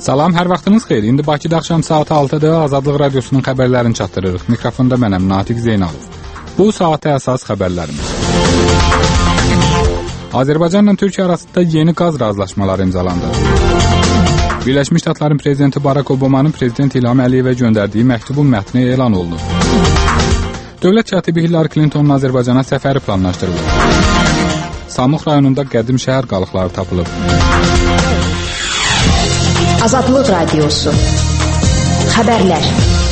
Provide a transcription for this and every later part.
Salam, hər vaxtınız xeyir. İndi Bakıda axşam saat 6-da Azadlıq Radiosunun xəbərlərini çatdırırıq. Mikrofonda mənəm, Natiq Zeynalov. Bu saata əsas xəbərlərimiz. Azərbaycanla Türkiyə arasında yeni qaz razılaşmaları imzalandı. Birləşmiş Ştatların prezidenti Barack Obamanın prezident İlham Əliyevə göndərdiyi məktubun mətni elan olundu. Dövlət katibi Hillary Clintonun Azərbaycana səfəri planlaşdırılır. Samux rayonunda qədim şəhər qalıqları tapılıb. Azadlıq Radiosu. Xəbərlər.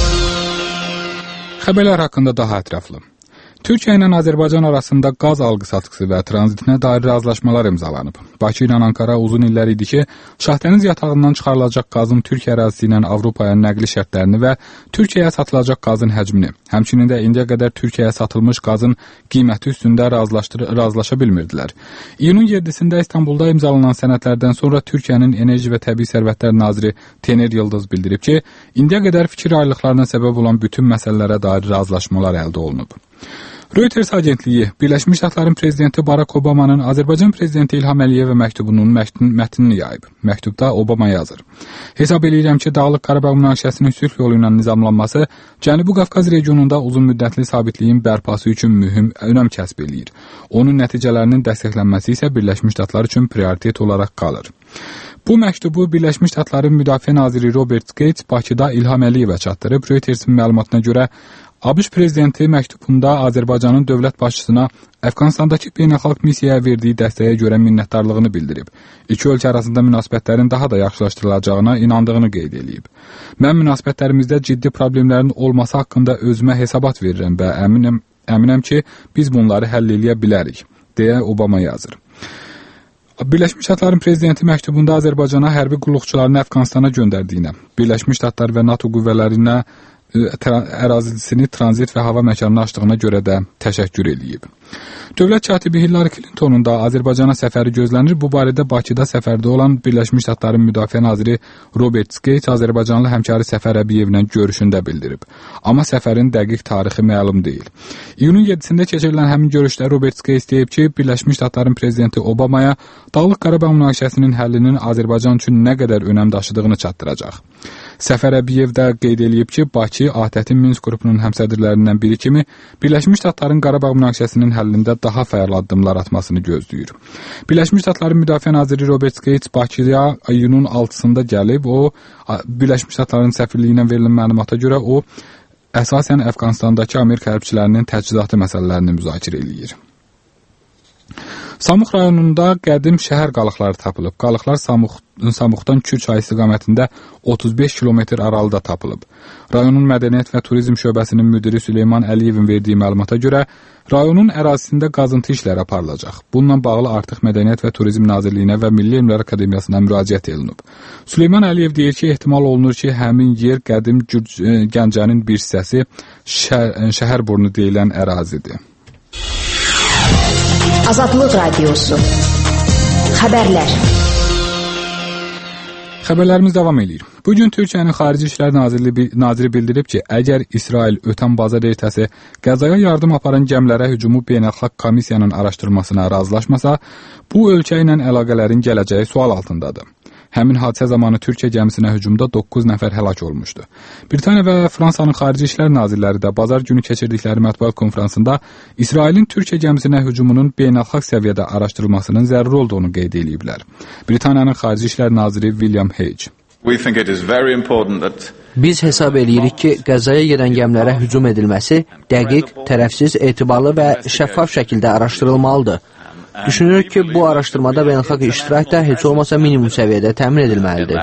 Xəbərlər haqqında daha ətraflı. Türkiyə ilə Azərbaycan arasında qaz alqı-satqısı və tranzitinə dair razılaşmalar imzalanıb. Bakı ilə Ankara uzun illər idi ki, Şahdəniz yatağından çıxarılacaq qazın Türkiyə ərazisi ilə Avropaya nəqli şərtlərini və Türkiyəyə satılacaq qazın həcmini, həmçinin də indiyə qədər Türkiyəyə satılmış qazın qiyməti üstündə razılaşa bilmirdilər. İyunun 7-sində İstanbulda imzalanan sənədlərdən sonra Türkiyənin Enerji və Təbii Sərvətlər naziri Tener Yıldız bildirib ki, indiyə qədər fikir ayrılıqlarına səbəb olan bütün məsələlərə dair razılaşmalar əldə olunub. Reuters agentliyi Birləşmiş Ştatların prezidenti Barack Obamanın Azərbaycan prezidenti İlham Əliyevə məktubunun mətnini yayıb. Məktubda Obama yazır. Hesab edirəm ki, Dağlıq Qarabağ münaqişəsinin sülh yolu ilə nizamlanması Cənubi Qafqaz regionunda uzun müddətli sabitliyin bərpası üçün mühüm önəm kəsb eləyir. Onun nəticələrinin dəstəklənməsi isə Birləşmiş Ştatlar üçün prioritet olaraq qalır. Bu məktubu Birləşmiş Ştatların Müdafiə naziri Robert Gates Bakıda İlham Əliyevə çatdırıb. Reutersin məlumatına görə ABŞ prezidenti məktubunda Azərbaycanın dövlət başçısına Əfqanistandakı beynəlxalq missiyaya verdiyi dəstəyə görə minnətdarlığını bildirib. İki ölkə arasında münasibətlərin daha da yaxşılaşdırılacağına inandığını qeyd edib. Mən münasibətlərimizdə ciddi problemlərin olması haqqında özümə hesabat verirəm və əminəm ki, biz bunları həll edə bilərik, deyə Obama yazır. Birləşmiş Ştatların prezidenti məktubunda Azərbaycana hərbi qulluqçularını Əfqanistana göndərdiyinə, Birləşmiş Ştatlar və NATO qüvvələrinə ərazisini tranzit və hava məkanını açdığına görə də təşəkkür edib. Dövlət katibi Hillary Clintonun da Azərbaycana səfəri gözlənir. Bu barədə Bakıda səfərdə olan Birləşmiş Ştatların Müdafiə naziri Robert Gates Azərbaycanlı həmkarı Səfər Əbiyevlə görüşündə bildirib. Amma səfərin dəqiq tarixi məlum deyil. İyunun 7-sində keçirilən həmin görüşdə Robert Gates deyib ki, Birləşmiş Ştatların prezidenti Obamaya Dağlıq Qarabağ münaqişəsinin həllinin Azərbaycan üçün nə qədər önəm daşıdığını çatdıracaq. Səfər Əbiyev də qeyd edib ki, Bakı ATƏT-in Minsk qrupunun həmsədrlərindən biri kimi Birləşmiş Ştatların Qarabağ münaqişəsinin həllində daha fəal addımlar atmasını gözləyir. Birləşmiş Ştatların Müdafiə naziri Robert Gates Bakıya iyunun 6-sında gəlib. O, Birləşmiş Ştatların səfirliyinə verilən məlumata görə o, əsasən Əfqanistandakı Amerika hərbçilərinin təchizatı məsələlərini müzakirə edir. Samux rayonunda qədim şəhər qalıqları tapılıb. Qalıqlar Samuxdan Kür çayı istiqamətində 35 kilometr aralıda tapılıb. Rayonun Mədəniyyət və Turizm şöbəsinin müdiri Süleyman Əliyevin verdiyi məlumata görə rayonun ərazisində qazıntı işləri aparılacaq. Bununla bağlı artıq Mədəniyyət və Turizm Nazirliyinə və Milli Elmlər Akademiyasına müraciət edilib. Süleyman Əliyev deyir ki, ehtimal olunur ki, həmin yer qədim Gəncənin bir hissəsi Şəhərburnu deyilən ərazidir. Azadlıq Radiosu. Xəbərlər. Xəbərlərimiz davam edir. Bugün Türkiyənin Xarici İşlər Naziri bildirib ki, əgər İsrail ötən bazar ertəsi Qəzzaya yardım aparan gəmilərə hücumu beynəlxalq komissiyanın araşdırmasına razılaşmasa, bu ölkə ilə əlaqələrin gələcəyi sual altındadır. Həmin hadisə zamanı Türkiyə gəmisinə hücumda 9 nəfər həlak olmuşdu. Britaniya və Fransanın Xarici İşlər Nazirləri də bazar günü keçirdikləri mətbuat konfransında İsrailin Türkiyə gəmisinə hücumunun beynəlxalq səviyyədə araşdırılmasının zəruri olduğunu qeyd ediblər. Britaniyanın Xarici İşlər Naziri William Hague. Biz hesab edirik ki, Qəzzaya gedən gəmilərə hücum edilməsi dəqiq, tərəfsiz, etibarlı və şəffaf şəkildə araşdırılmalıdır. Düşünürük ki, bu araşdırmada beynəlxalq iştirak da heç olmasa minimum səviyyədə təmin edilməlidir.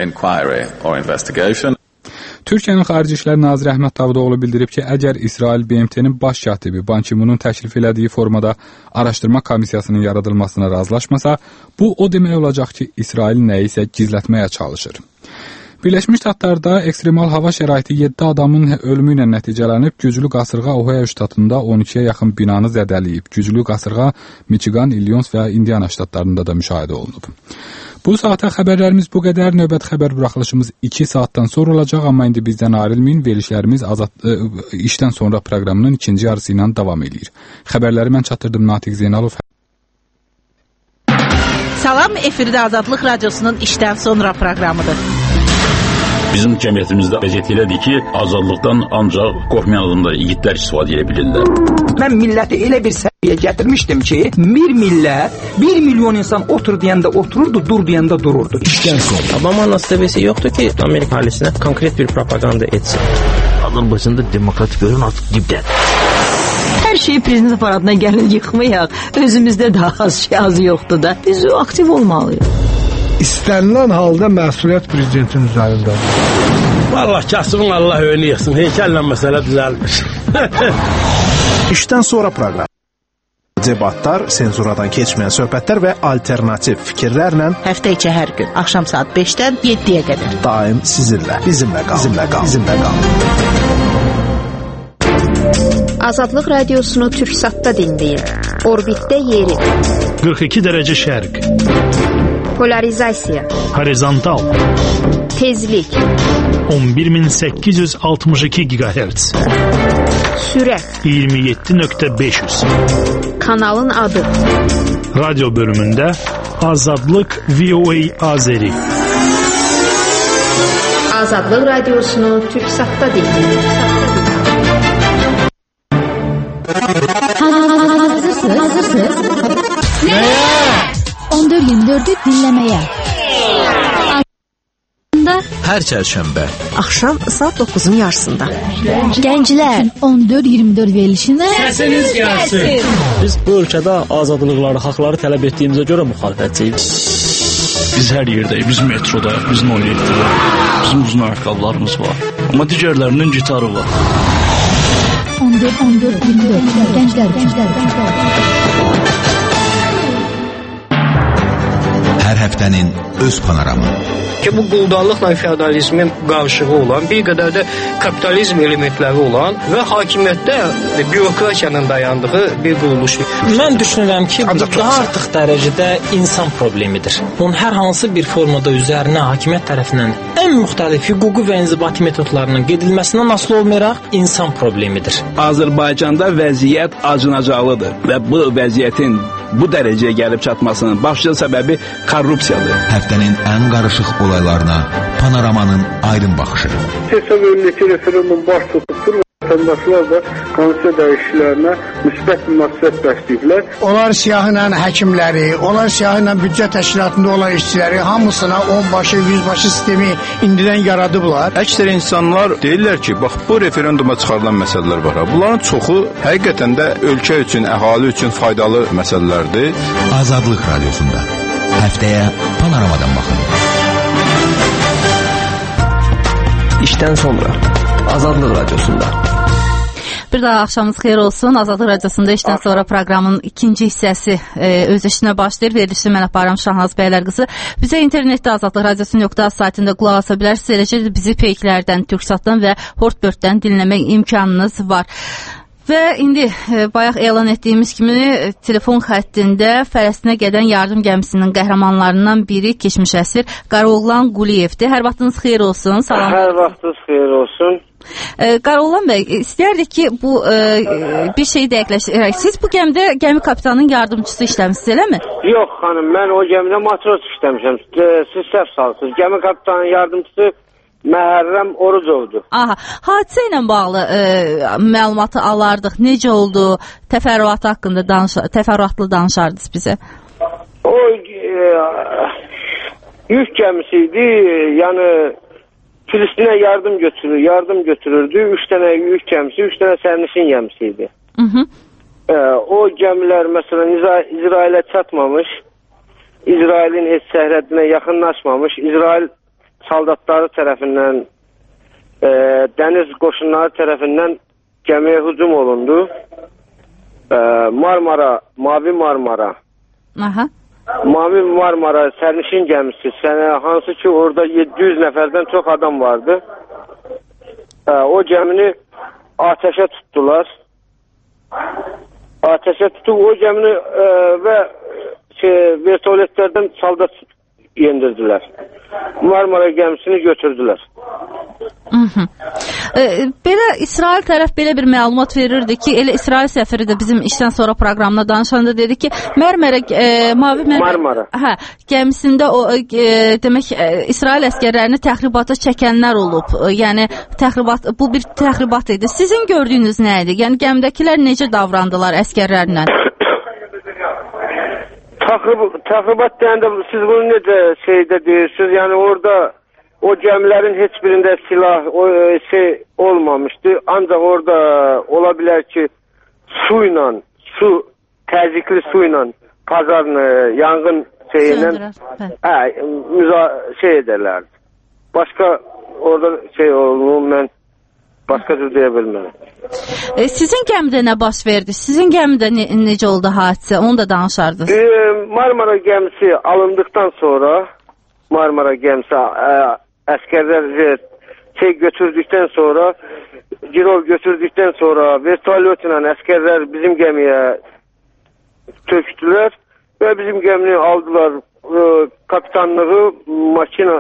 Türkiyənin Xarici İşlər Naziri Əhməd Davutoğlu bildirib ki, əgər İsrail BMT-nin baş katibi Ban Ki-munun təklif elədiyi formada araşdırma komissiyasının yaradılmasına razılaşmasa, bu o demək olacaq ki, İsrail nəyisə gizlətməyə çalışır. Birləşmiş Ştatlarda ekstremal hava şəraiti 7 adamın ölümü ilə nəticələnib. Güclü qasırğa Ohio ştatında 12-yə yaxın binanı zədələyib. Güclü qasırğa Michigan, Illinois və Indiana ştatlarında da müşahidə olunub. Bu saata xəbərlərimiz bu qədər. Növbəti xəbər buraxılışımız 2 saatdan sonra olacaq, amma indi bizdən ayrılmayın. Verilişlərimiz işdən sonra proqramının ikinci yarısı ilə davam edir. Xəbərləri mən çatdırdım, Natiq Zeynalov. Salam, efirdə Azadlıq Radiosunun işdən sonra proqramıdır. Bizim cəmiyyətimizdə vəziyyət elədir ki, azadlıqdan ancaq qorxmayan igidlər istifadə edə bilirlər. Mən milləti elə bir səviyyəyə gətirmişdim ki, bir millət, 1 milyon insan otur deyəndə otururdu, dur deyəndə dururdu. Obama nasibesi yoxdur ki, Amerika ailəsinə konkret bir propaganda etsin. Azərbaycanda demokratik görün artıq dibdədir. Hər şeyi prezident aparatına gəlin yıxmayaq. Özümüzdə daha az yoxdur da. Biz aktiv olmalıyıq. İstənilən halda məsuliyyət prezidentin üzərindədir. Vallahi kasıbın Allah önü yıxsın. Heykəllə məsələ düzəlmir. İşdən sonra proqram. Debatlar, senzuradan keçməyən söhbətlər və alternativ fikirlərlə həftə içi hər gün axşam saat 5-dən 7-yə qədər daim sizinlə, bizimlə qal. Azadlıq radiosunu Türksatda dinləyin. Orbitdə yeri. 42 dərəcə şərq. Polarizasiya. Horizontal. Tezlik. 11862 GHz. Sürət. 27.500. Kanalın adı. Radyo bölümündə Azadlıq VOA Azeri. Azadlıq radiosunu Türksatda dinləyin. Hazırsınız? Nəyə? 14-24'ü dinləməyə. Hər çərşənbə axşam saat 9'un yarısında. Gənclər 14-24 verilişində səsiniz gəlsin. Biz bu ölkədə azadlıqları, haqları tələb etdiyimizə görə müxalifətçiyik. Biz hər yerdəyik, biz metrodayıq, biz noyetdəyik. Bizim uzun ayaqqabılarımız var. Amma digərlərinin gitarı var. 14-24 gənclər. Hər həftənin öz panoramı. Ki bu quldarlıqla feodalizmin qarışığı olan, bir qədər də kapitalizm elementləri olan və hakimiyyətdə bürokratiyanın dayandığı bir quruluşdur. Mən düşünürəm ki, bu daha artıq dərəcədə insan problemidir. Bunun hər hansı bir formada üzərinə hakimiyyət tərəfindən ən müxtəlif hüquqi və inzibati metodlarının gedilməsindən asılı olmayaraq insan problemidir. Azərbaycanda vəziyyət acınacaqlıdır və bu vəziyyətin bu dərəcəyə gəlib çatmasının başlıca səbəbi korrupsiyadır. Həftənin ən qarışıq olaylarına Panoramanın aydın baxışı. Hesab olunur ki, referendum baş tutubdur. Vətəndaşlar da konstitusiya dəyişikliklərinə müsbət münasibət bəsləyiblər. Onlar siyahıyla həkimləri, onlar siyahıyla büdcə təşkilatında olan işçiləri hamısına 10 başı, 100 başı sistemi indidən yaradıblar. Əksər insanlar deyirlər ki, bax bu referenduma çıxarılan məsələlər var. Bunların çoxu həqiqətən də ölkə üçün, əhali üçün faydalı məsələlərdir. Azadlıq radiosunda həftəyə Panoramadan baxın. İşdən sonra Azadlıq radiosunda. Bir daha axşamınız xeyir olsun. Azadlıq radiosunda işdən sonra proqramın ikinci hissəsi öz işinə başlayır. Verilişi mən aparam Şahnaz Bəylər qızı. Bizə internetdə Azadlıq radiosu.az saytında qulaq asa bilərsiniz. Eləcə də bizi Peyklərdən, Türksatdan və Hortbörddən dinləmək imkanınız var. Və indi bayaq elan etdiyimiz kimi telefon xəttində Fələstinə gedən yardım gəmisinin qəhrəmanlarından biri keçmiş əsir Qaroğlan Quliyevdir. Hər vaxtınız xeyir olsun. Salam. Hər vaxtınız xeyir olsun. Qaroğlan bəy, istəyərdik ki, bu bir şeyi dəqiqləşdirək. Siz bu gəmidə gəmi kapitanının yardımcısı işləmisiniz, eləmi? Yox xanım, mən o gəmidə matros işləmişəm. Siz səhv salsınız. Gəmi kapitanının yardımcısı Məhərrəm Orucovdur. Aha, hadisə ilə bağlı məlumatı alardıq. Necə oldu? Təfərrüatı haqqında təfərrüatlı danışardınız bizə. O yük gəmisi idi. Yəni Filistinə yardım götürürdü. 3 dənə yük gəmisi, 3 dənə sərnişin gəmisi idi. O gəmilər məsələn İsrailə çatmamış, İsrailin heç sərhədinə yaxınlaşmamış, İsrail soldatları tərəfindən, dəniz qoşunları tərəfindən gəmiyə hücum olundu. Mavi Marmara. Aha. Mavi Marmara sərnişin gəmisi, hansı ki orada 700 nəfərdən çox adam vardı. O gəmini ateşə tutdular. Ateşə tutub o gəmini və vertolyotlardan soldat yendirdilər. Marmara gəmisini götürdülər. Belə İsrail tərəf belə bir məlumat verirdi ki, elə İsrail səfiri də bizim işdən sonra proqramda danışanda dedi ki, Marmara gəmisində o demək İsrail əskərlərini təxribata çəkənlər olub. Yəni bu bir təxribat idi. Sizin gördüyünüz nə idi? Yəni gəmidəkilər necə davrandılar əskərlərlə? Təxribat deyəndə siz bunu necə şeydə deyirsiniz? Yəni orada o gəmilərin heç birində silah olmamışdı. Ancaq orada ola bilər ki, təzyiqli su ilə pazarını, yanğın şeylə edərlərdi. Başqa orada mən başqa cür deyə bilmərəm. Sizin gəmidə nə baş verdi? Sizin gəmidə necə oldu hadisə? Onu da danışardınız. Marmara gəmisi alındıqdan sonra Marmara gəmisi əskərlər götürdükdən sonra girov götürdükdən sonra vertolyotla əskərlər bizim gəmiyə tökdülər və bizim gəmini aldılar. Kapitanlığı, makina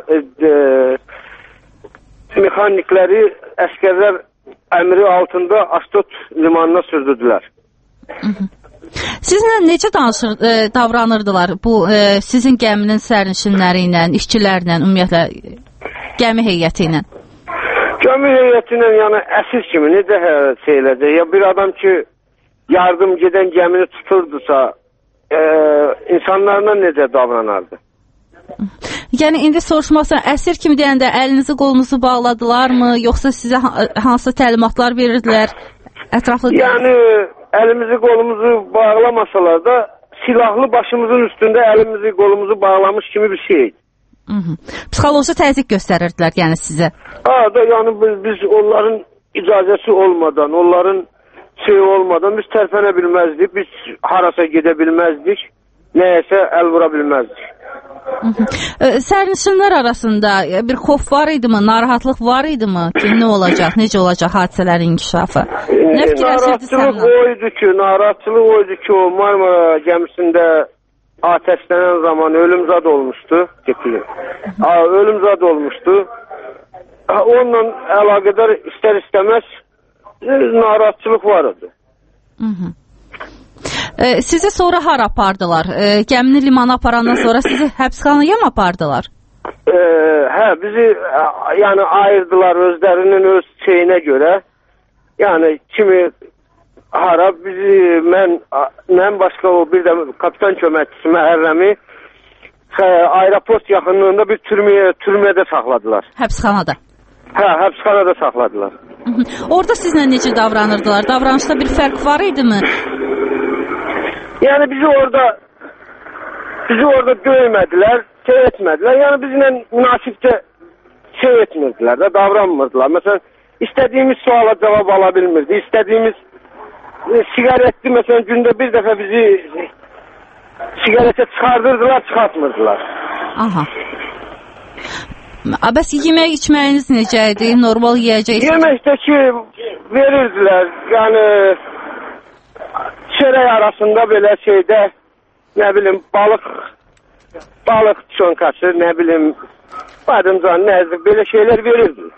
mexanikləri əskərlər əmri altında Astot limanına sürdürdülər. Sizinlə necə davranırdılar bu sizin gəminin sərnişinləri ilə, işçilərlə, ümumiyyətlə gəmi heyəti ilə? Gəmi heyəti ilə, yəni əsir kimi necə şeylədir? Ya bir adam ki, yardım gedən gəmini tuturdusa, insanlarla necə davranardı? Yəni indi soruşmaqsan, əsir kimi deyəndə əlinizi qolunuzu bağladılarmı, yoxsa sizə hansı təlimatlar verirdilər? Ətraflı yəni əlimizi qolumuzu bağlamasalar da silahlı başımızın üstündə əlimizi qolumuzu bağlamış kimi bir şey. Psixoloji təzyiq göstərirdilər yəni sizə? Yəni biz onların icazəsi olmadan, onların olmadan biz tərpənə bilməzdik, biz harasa gedə bilməzdik, nəyəsə əl vura bilməzdik. Sərnişinlər arasında bir xof var idimi, narahatlıq var idimi ki, nə olacaq, necə olacaq hadisələrin inkişafı? Narahatçılıq oydu ki, o Marmara gəmisində ateşlənən zaman ölümzad olmuşdu. Ölümzad olmuşdu. Onunla əlaqədar istər-istəməz narahatçılıq var idi. Sizi sonra hara apardılar? Gəmini limana aparandan sonra sizi həbsxanaya mı apardılar? Bizi yəni ayırdılar özlərinin öz şeyinə görə. Yəni kimi hara bizi mən başqa o bir də kapitan köməkçisi Məhərrəmi aeroport yaxınlığında bir türmədə saxladılar. Həbsxanada? Həbsxanada saxladılar. Orada sizlə necə davranırdılar? Davranışda bir fərq var idimi? Yəni bizi orada döymədilər, etmədilər. Yəni bizlə münasibcə etmirdilər də, davranmırdılar. Məsələn, istədiyimiz suala cavab ala bilmirdi. İstədiyimiz sigaretli, məsələn, gündə bir dəfə bizi sigaretə çıxardırdılar, çıxartmırdılar. Bəs yemək içməyiniz necə idi? Normal yiyəcək? Yeməkdə ki, verirdilər. Yəni çörək arasında belə şeydə, nə bilim, balıq çönkası, nə bilim, badımcan, nəzir, belə şeylər verirdilər.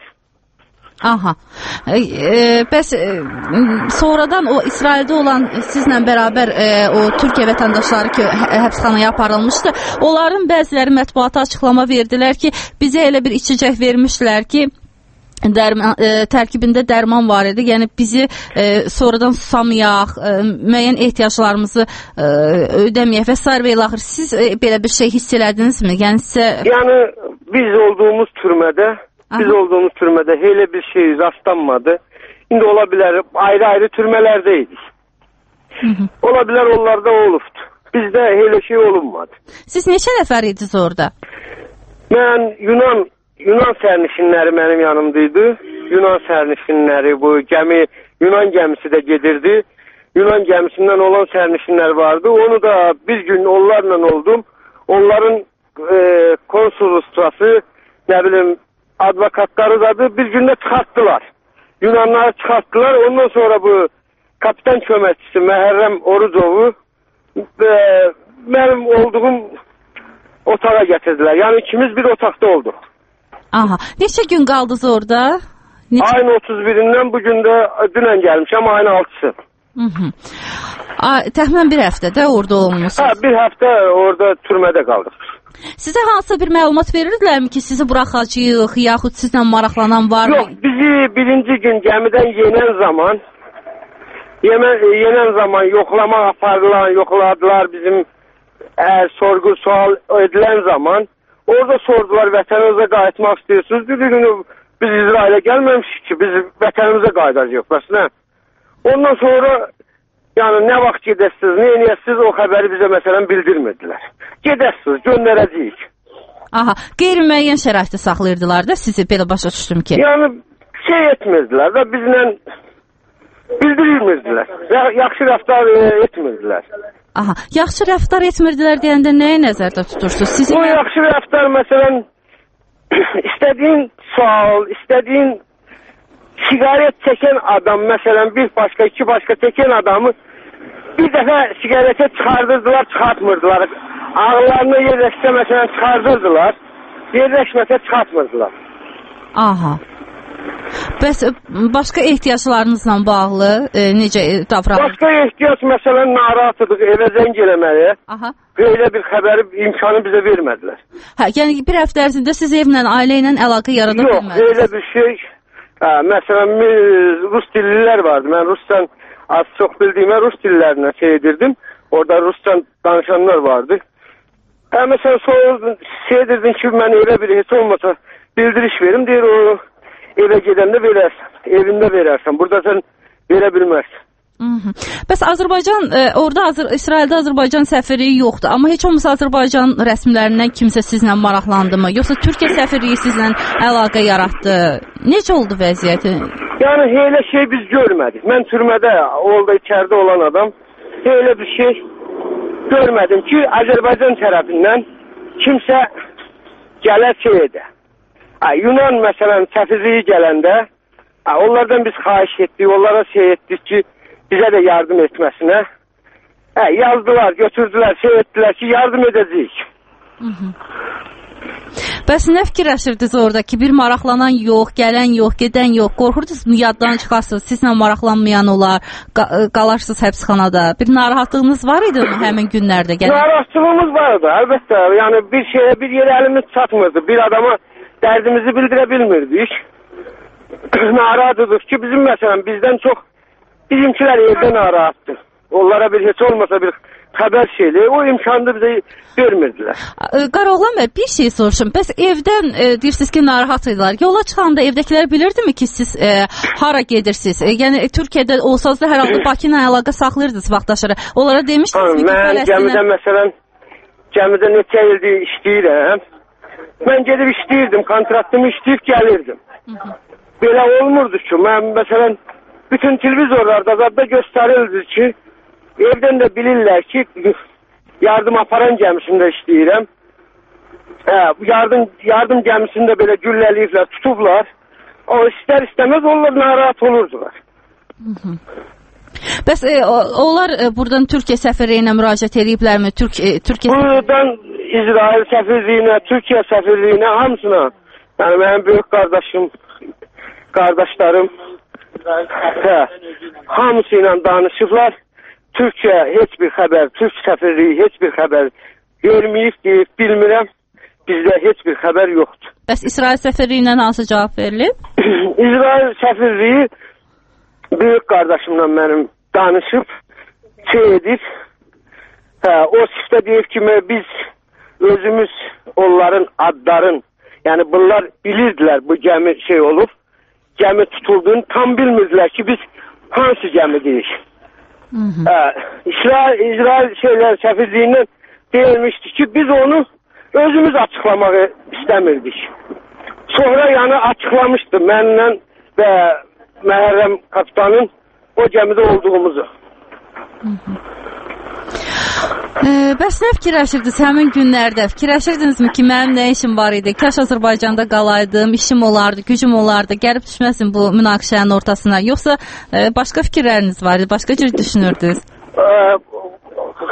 Bəs sonradan o İsraildə olan sizlə bərabər o Türkiyə vətəndaşları ki, həbsxanaya aparılmışdı, onların bəziləri mətbuata açıqlama verdilər ki, bizə elə bir içəcək vermişdilər ki, tərkibində dərman var idi. Yəni bizi sonradan susamayaq, müəyyən ehtiyaclarımızı ödəməyək və s. və ilaxır. Siz belə bir şey hiss elədinizmi? Yəni biz olduğumuz türmədə elə bir şey rastlanmadı. İndi ola bilər ayrı-ayrı türmələrdə idik. Ola bilər onlarda olubdu. Bizdə elə şey olunmadı. Siz neçə nəfər idiniz orada? Mən Yunan sərnişinləri mənim yanımdaydı. Yunan sərnişinləri, bu gəmi, Yunan gəmisi də gedirdi. Yunan gəmisindən olan sərnişinlər vardı. Onu da bir gün onlarla oldum. Onların konsolosluğu, nə bilim, advokatları da bir gündə çıxartdılar. Yunanları çıxartdılar. Ondan sonra bu kapitan köməkçisi Məhərrəm Orucovu mənim olduğum otağa gətirdilər. Yəni ikimiz bir otaqda olduq. Aha. Neçə gün qaldınız orada? Ayın 31-dən bu gün də dünən gəlmişəm, ayın 6-sı. Təxminən bir həftədə orada olmuşsunuz. Bir həftə orada türmədə qaldıq. Sizə hansı bir məlumat verirdilərmi ki, sizi buraxacağıq, yaxud sizlə maraqlanan var mı? Yox, bizi birinci gün gəmidən yenən zaman yoxlamaq aparılan, yoxladılar bizim sorğu sual edilən zaman. Orada sordular, vətənimizə qayıtmaq istəyirsiniz. Bir gün biz İsrailə gəlməmişik ki, biz vətənimizə qayıdacağıq. Bəs nə? Ondan sonra yəni nə vaxt gedəsiniz, nə edəsiniz o xəbəri bizə məsələn bildirmədilər. Gedəsiniz, göndərəcəyik. Aha, qeyri-müəyyən şəraitdə saxlayırdılar da sizi, belə başa düşdüm ki. Yəni etmirdilər və bizlə bildirilmirdilər. Yaxşı rəftar etmirdilər. Aha, yaxşı rəftar etmirdilər deyəndə nəyə nəzərdə tutursunuz? O yaxşı rəftar məsələn istədiyin sual, istədiyin sigaret çəkən adam, məsələn bir başqa, iki başqa çəkən adamı bir dəfə sigarete çıxardırdılar, çıxartmırdılar. Ağlarına yerləşsə məsələn çıxardırdılar, yerləşməsə çıxartmırdılar. Aha. Bəs başqa ehtiyaclarınızla bağlı necə davranır? Başqa ehtiyac məsələn narahatlıdır, evə zəng eləməli. Aha. Belə bir xəbəri imkanı bizə vermədilər. Hə, yəni bir həftə ərzində siz evlə, ailə ilə əlaqə yarada bilmədiniz? Yox, elə bir şey. Məsələn rus dillilər vardı. Mən ruscan az çox bildiyimə rus dillərinə edirdim. Orada rusca danışanlar vardı. Məsələn edirdim ki, mən evə bir heç olmasa bildiriş verim, deyir o evə gedəndə verərsən, evində verərsən. Burada sən verə bilmərsən. Bəs Azərbaycan, orada İsraildə Azərbaycan səfirliyi yoxdur. Amma heç olmasa Azərbaycan rəsmilərindən kimsə sizlə maraqlandı mı? Yoxsa Türkiyə səfirliyi sizlə əlaqə yaratdı? Necə oldu vəziyyəti? Yəni elə şey biz görmədik. Mən türmədə orada içəridə olan adam elə bir şey görmədim ki, Azərbaycan tərəfindən kimsə gələr edə. Yunan məsələn səfirliyi gələndə onlardan biz xahiş etdik, onlara etdik ki, bizə də yardım etməsinə. Yazdılar, götürdülər, etdilər ki, yardım edəcəyik. Bəs nə fikirləşirdiniz orada ki, bir maraqlanan yox, gələn yox, gedən yox, qorxurdunuz mu yaddan çıxarsınız, sizlə maraqlanmayan olar, qalarsınız həbsxanada. Bir narahatlığınız var idi mi həmin günlərdə? Narahatlığımız vardı, əlbəttə. Yəni bir şeyə, bir yerə əlimiz çatmırdı. Bir adama dərdimizi bildirə bilmirdik. Narahatlıdır ki, bizim məsələn, bizdən çox bizimkilər evdə narahatdır. Onlara bir heç olmasa bir xəbər şeyli, o imkanı bizə vermirdilər. Qaroğlan bəy, bir şey soruşum. Bəs evdən deyirsiniz ki, narahat idilər. Yola çıxanda evdəkilər bilirdimi ki, siz hara gedirsiniz? Yəni Türkiyədə olsanız da hər halda Bakı ilə əlaqə saxlayırdınız vaxtaşırı. Onlara demişdiniz ki, mən gəmidə məsələn, gəmidə neçə ildir işləyirəm. Mən gedib işləyirdim, kontraktımı işləyib gəlirdim. Belə olmurdu ki, mən məsələn bütün televizorlarda da göstərildi ki, evdən də bilirlər ki, yardım aparan gəmisində işləyirəm. Yardım gəmisində belə gülləliyiblər, tutublar. O istər-istəməz onlar narahat olurdular. Bəs onlar buradan Türkiyə səfirliyinə müraciət ediblərmi? Buradan İsrail səfirliyinə, Türkiyə səfirliyinə, hamısına. Yəni mənim böyük qardaşlarım hamısı ilə danışıblar. Türkiyə heç bir xəbər, Türk səfirliyi heç bir xəbər verməyib, deyib, bilmirəm. Bizdə heç bir xəbər yoxdur. Bəs İsrail səfirliyi ilə hansı cavab verilib? İsrail səfirliyi böyük qardaşımla mənim danışıb, edib. O siftə deyib ki, biz özümüz onların adların, yəni bunlar bilirdilər bu gəmi olub, gəmi tutulduğunu tam bilmirdilər ki, biz hansı gəmi deyik. İsrail səfirliyindən deyilmişdi ki, biz onu özümüz açıqlamağı istəmirdik. Sonra yəni açıqlamışdı mənlə və Məhərrəm kapitanın o gəmidə olduğumuzu. Bəs nə fikirləşirdiniz həmin günlərdə? Fikirləşirdinizmi ki, mənim nə işim var idi? Kaş Azərbaycanda qalaydım, işim olardı, gücüm olardı, gəlib düşməsin bu münaqişənin ortasına. Yoxsa başqa fikirləriniz var idi, başqa cür düşünürdünüz?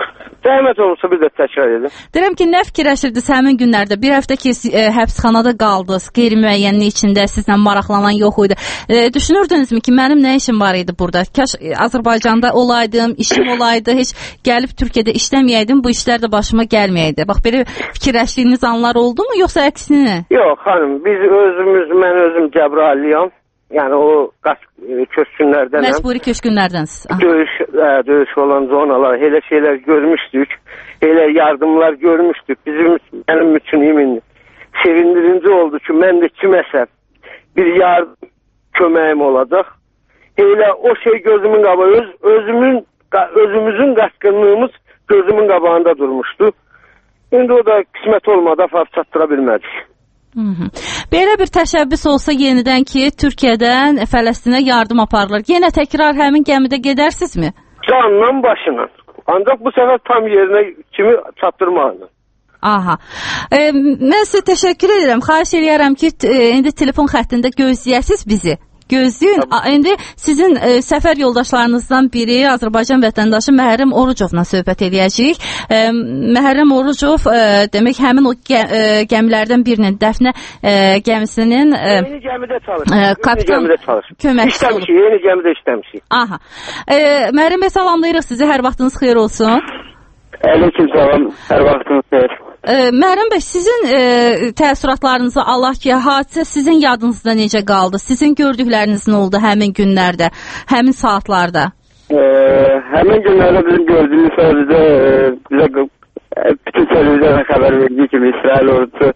Zəhmət olursa bir də təkrar edin. Deyirəm ki, nə fikirləşirdiniz həmin günlərdə? Bir həftə ki, həbsxanada qaldınız, qeyri-müəyyənlik içində sizlə maraqlanan yox idi. Düşünürdünüzmü ki, mənim nə işim var idi burada? Kaş Azərbaycanda olaydım, işim olaydı, heç gəlib Türkiyədə işləməyəydim, bu işlər də başıma gəlməyəydi. Bax, belə fikirləşdiyiniz anlar oldu mu, yoxsa əksinə? Yox, xanım, mən özüm Cəbrayılıyam. Yəni o köçkünlərdənəm. Məcburi köçkünlərdənsiniz. Döyüş olan zonalar, elə şeylər görmüşdük. Elə yardımlar görmüşdük. Mənim üçün sevindirici oldu ki, mən də kiməsə bir yardım köməyim olacaq. Elə o şey gözümün qabağında, özümüzün qaçqınlığımız gözümün qabağında durmuşdu. İndi o da qismət olmadı, aparıb çatdıra bilmədik. Belə bir təşəbbüs olsa yenidən ki, Türkiyədən Fələstinə yardım aparılır. Yenə təkrar həmin gəmidə gedərsinizmi? Canla başla. Ancaq bu səfər tam yerinə kimi çatdırmaqla. Aha. Mən sizə təşəkkür edirəm. Xahiş edirəm ki, indi telefon xəttində gözləyəsiniz bizi. Gözləyin. İndi sizin səfər yoldaşlarınızdan biri Azərbaycan vətəndaşı Məhərrəm Orucovla söhbət edəcəyik. Məhərrəm Orucov demək həmin o gəmilərdən birinin Dəfnə gəmisinin yeni gəmidə çalışır. Kapitan köməkçisi olur. Yeni gəmidə işləmişik. Aha. Məhərrəm bəy, salamlayırıq sizi. Hər vaxtınız xeyir olsun. Aleyküm salam. Hər vaxtınız xeyir. Məhərrəm bəy, sizin təəssüratlarınızı Allah ki, hadisə sizin yadınızda necə qaldı? Sizin gördükləriniz nə oldu həmin günlərdə, həmin saatlarda? Həmin günlərdə bizim gördüyümüz sözdə bizə bütün televizyona xəbər verdiyi kimi İsrail ordusu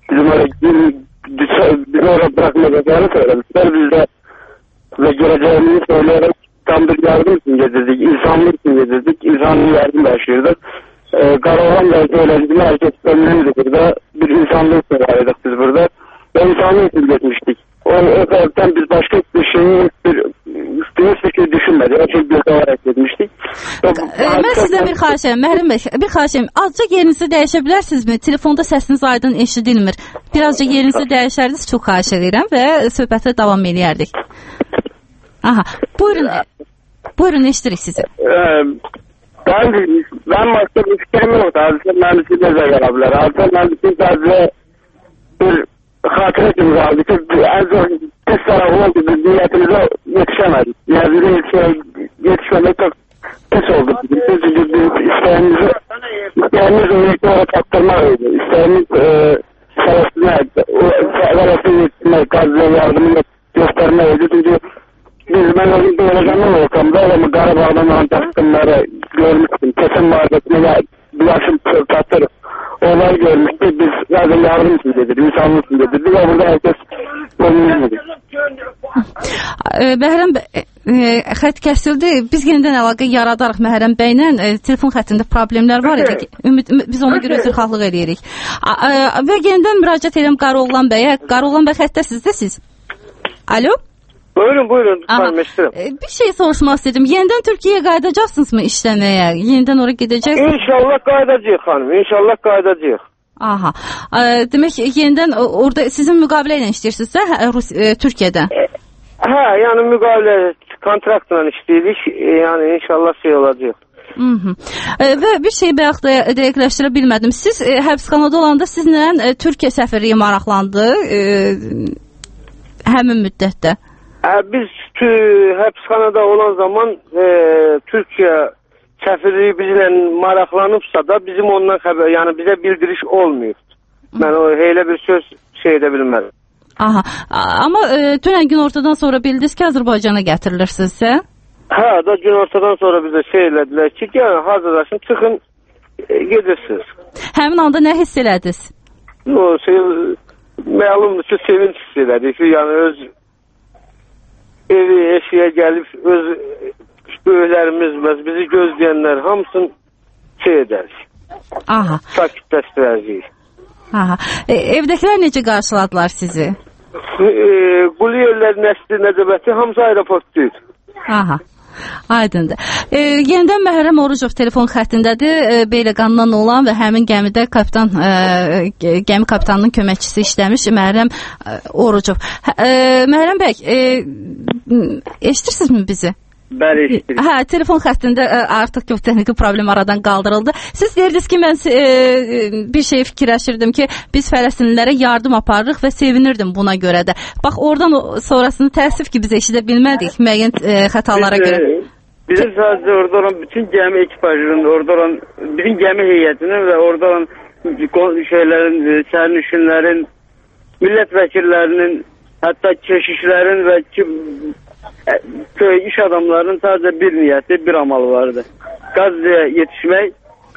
bizim orada bırakmayacaqlarını söylemişler. Biz de ve geleceğimizi söyleyerek tam bir yardım için getirdik, insanlık için getirdik, insanlık yardım başlıyorduk. Karavan belki öğrencili herkes ömrümüzdü burada. Bir insanlık severdik biz burada. Ve insanlık için geçmiştik. O taraftan biz başka bir şeyi hiçbir şey düşünmedik. O şey göz olarak etmiştik. Ben sizden bir xahişim, Məhərrəm bəy, bir xahişim. Azca yerinizi dəyişə bilərsinizmi? Telefonda səsiniz aydın eşidilmir. Birazca yerinizi dəyişərdiniz, çox xahiş edirəm və söhbətə davam edərdik. Aha, buyurun eşidirik sizi. Ben başka bir fikrim yok. Hadise mühendisliğine de gelebilir. Hadise mühendisliği sadece bir hatıra gibi aldı ki en zor test tarafı oldu. Biz niyetimize yetişemedik. Niyetimize yetişmemek çok pes oldu. Çünkü biz isteğimiz ümmetli olarak taktırmaydı. İsteğimiz Falastin'e yetişmek, Gazze'ye yardımını göstermeydi. Çünkü ben o gün doğrulanım ortamda ama Karabağ'dan Antak'ınları görmüştüm. Kesin mağazasına bulaşım tatları olay görmüştük. Biz zaten yardım için dedik, insanlık için dedik. Ve burada herkes olmayamadı. Məhərrəm bəy, xətt kəsildi. Biz yenidən əlaqə yaradarıq Məhərrəm bəylə. Telefon xəttində problemlər var idi. Biz ona görə üzrxahlıq edirik. Və yenidən müraciət edirəm Qaroğlan bəyə. Qaroğlan bəy xəttəsizdə siz. Alo? Buyurun. Bir şey soruşmaq istedim. Yenidən Türkiyəyə qayıdacaqsınız mı işləməyə? Yenidən oraya gedəcəksiniz? İnşallah qayıdacağıq xanım. İnşallah qayıdacağıq. Aha. Demək yenidən orada sizin müqavilə ilə işləyirsiniz Türkiyədə? Hə, yəni müqavilə kontraktla işləyirik. Yəni inşallah şey olacaq. Və bir şey bayaq da dəqiqləşdirə bilmədim. Siz həbsxanada olanda sizlə Türkiyə səfirliyi maraqlandı həmin müddətdə. Biz həbsxanada olan zaman Türkiyə səfirliyi bizlə maraqlanıbsa da bizim ondan xəbər, yəni bizə bildiriş olmuyor. Mən elə bir söz şey edə bilmərəm. Aha. Amma dünən gün ortadan sonra bildiniz ki, Azərbaycana gətirilirsinizsə? Hə, da gün ortadan sonra bizə şey elədilər ki, gəlin, hazırlaşın, çıxın, gedirsiniz. Həmin anda nə hiss elədiniz? Məlumdur ki, sevinç hiss elədik. Yəni öz evi, eşiyə gəlib, öz böyüklərimiz, bizi gözləyənlər hamısını şey edərik. Aha. Sakitləşdirəcəyik. Aha. Evdəkilər necə qarşıladılar sizi? Quliyerlər, Nəsli, Nəcəbəti hamısı aeroportdaydı. Aha. Aydındır. Yenidən Məhərrəm Orucov telefon xəttindədir. Beyləqandan olan və həmin gəmidə gəmi kapitanının köməkçisi işləmiş Məhərrəm Orucov. Məhərrəm bəy, eşidirsinizmi bizi? Bəli, eşidirik. Hə, telefon xəttində artıq yox, texniki problem aradan qaldırıldı. Siz deyirdiniz ki, mən bir şey fikirləşirdim ki, biz Fələstinlilərə yardım aparırıq və sevinirdim buna görə də. Bax, oradan sonrasını təəssüf ki, biz eşidə bilmədik müəyyən xətalara görə. Bizim sadəcə orada olan bütün gəmi ekipajının, orada olan bütün gəmi heyətinin və orada olan şeylərin, sərnişinlərin, millət vəkillərinin, hətta keşişlərin və köy iş adamlarının sadəcə bir niyyəti, bir amalı vardı. Qəzzəyə yetişmək,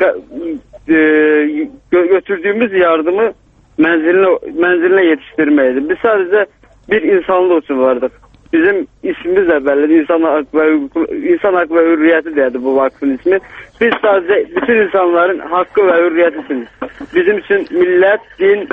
götürdüyümüz yardımı mənzilinə yetişdirməkdir. Biz sadəcə bir insanlıq üçün vardıq. Bizim ismimiz də bəllidir, İnsan Haqq və Hürriyyəti deyədir bu vakfın ismi. Biz sadəcə bütün insanların haqqı və hürriyyəti üçün. Bizim üçün millət, din,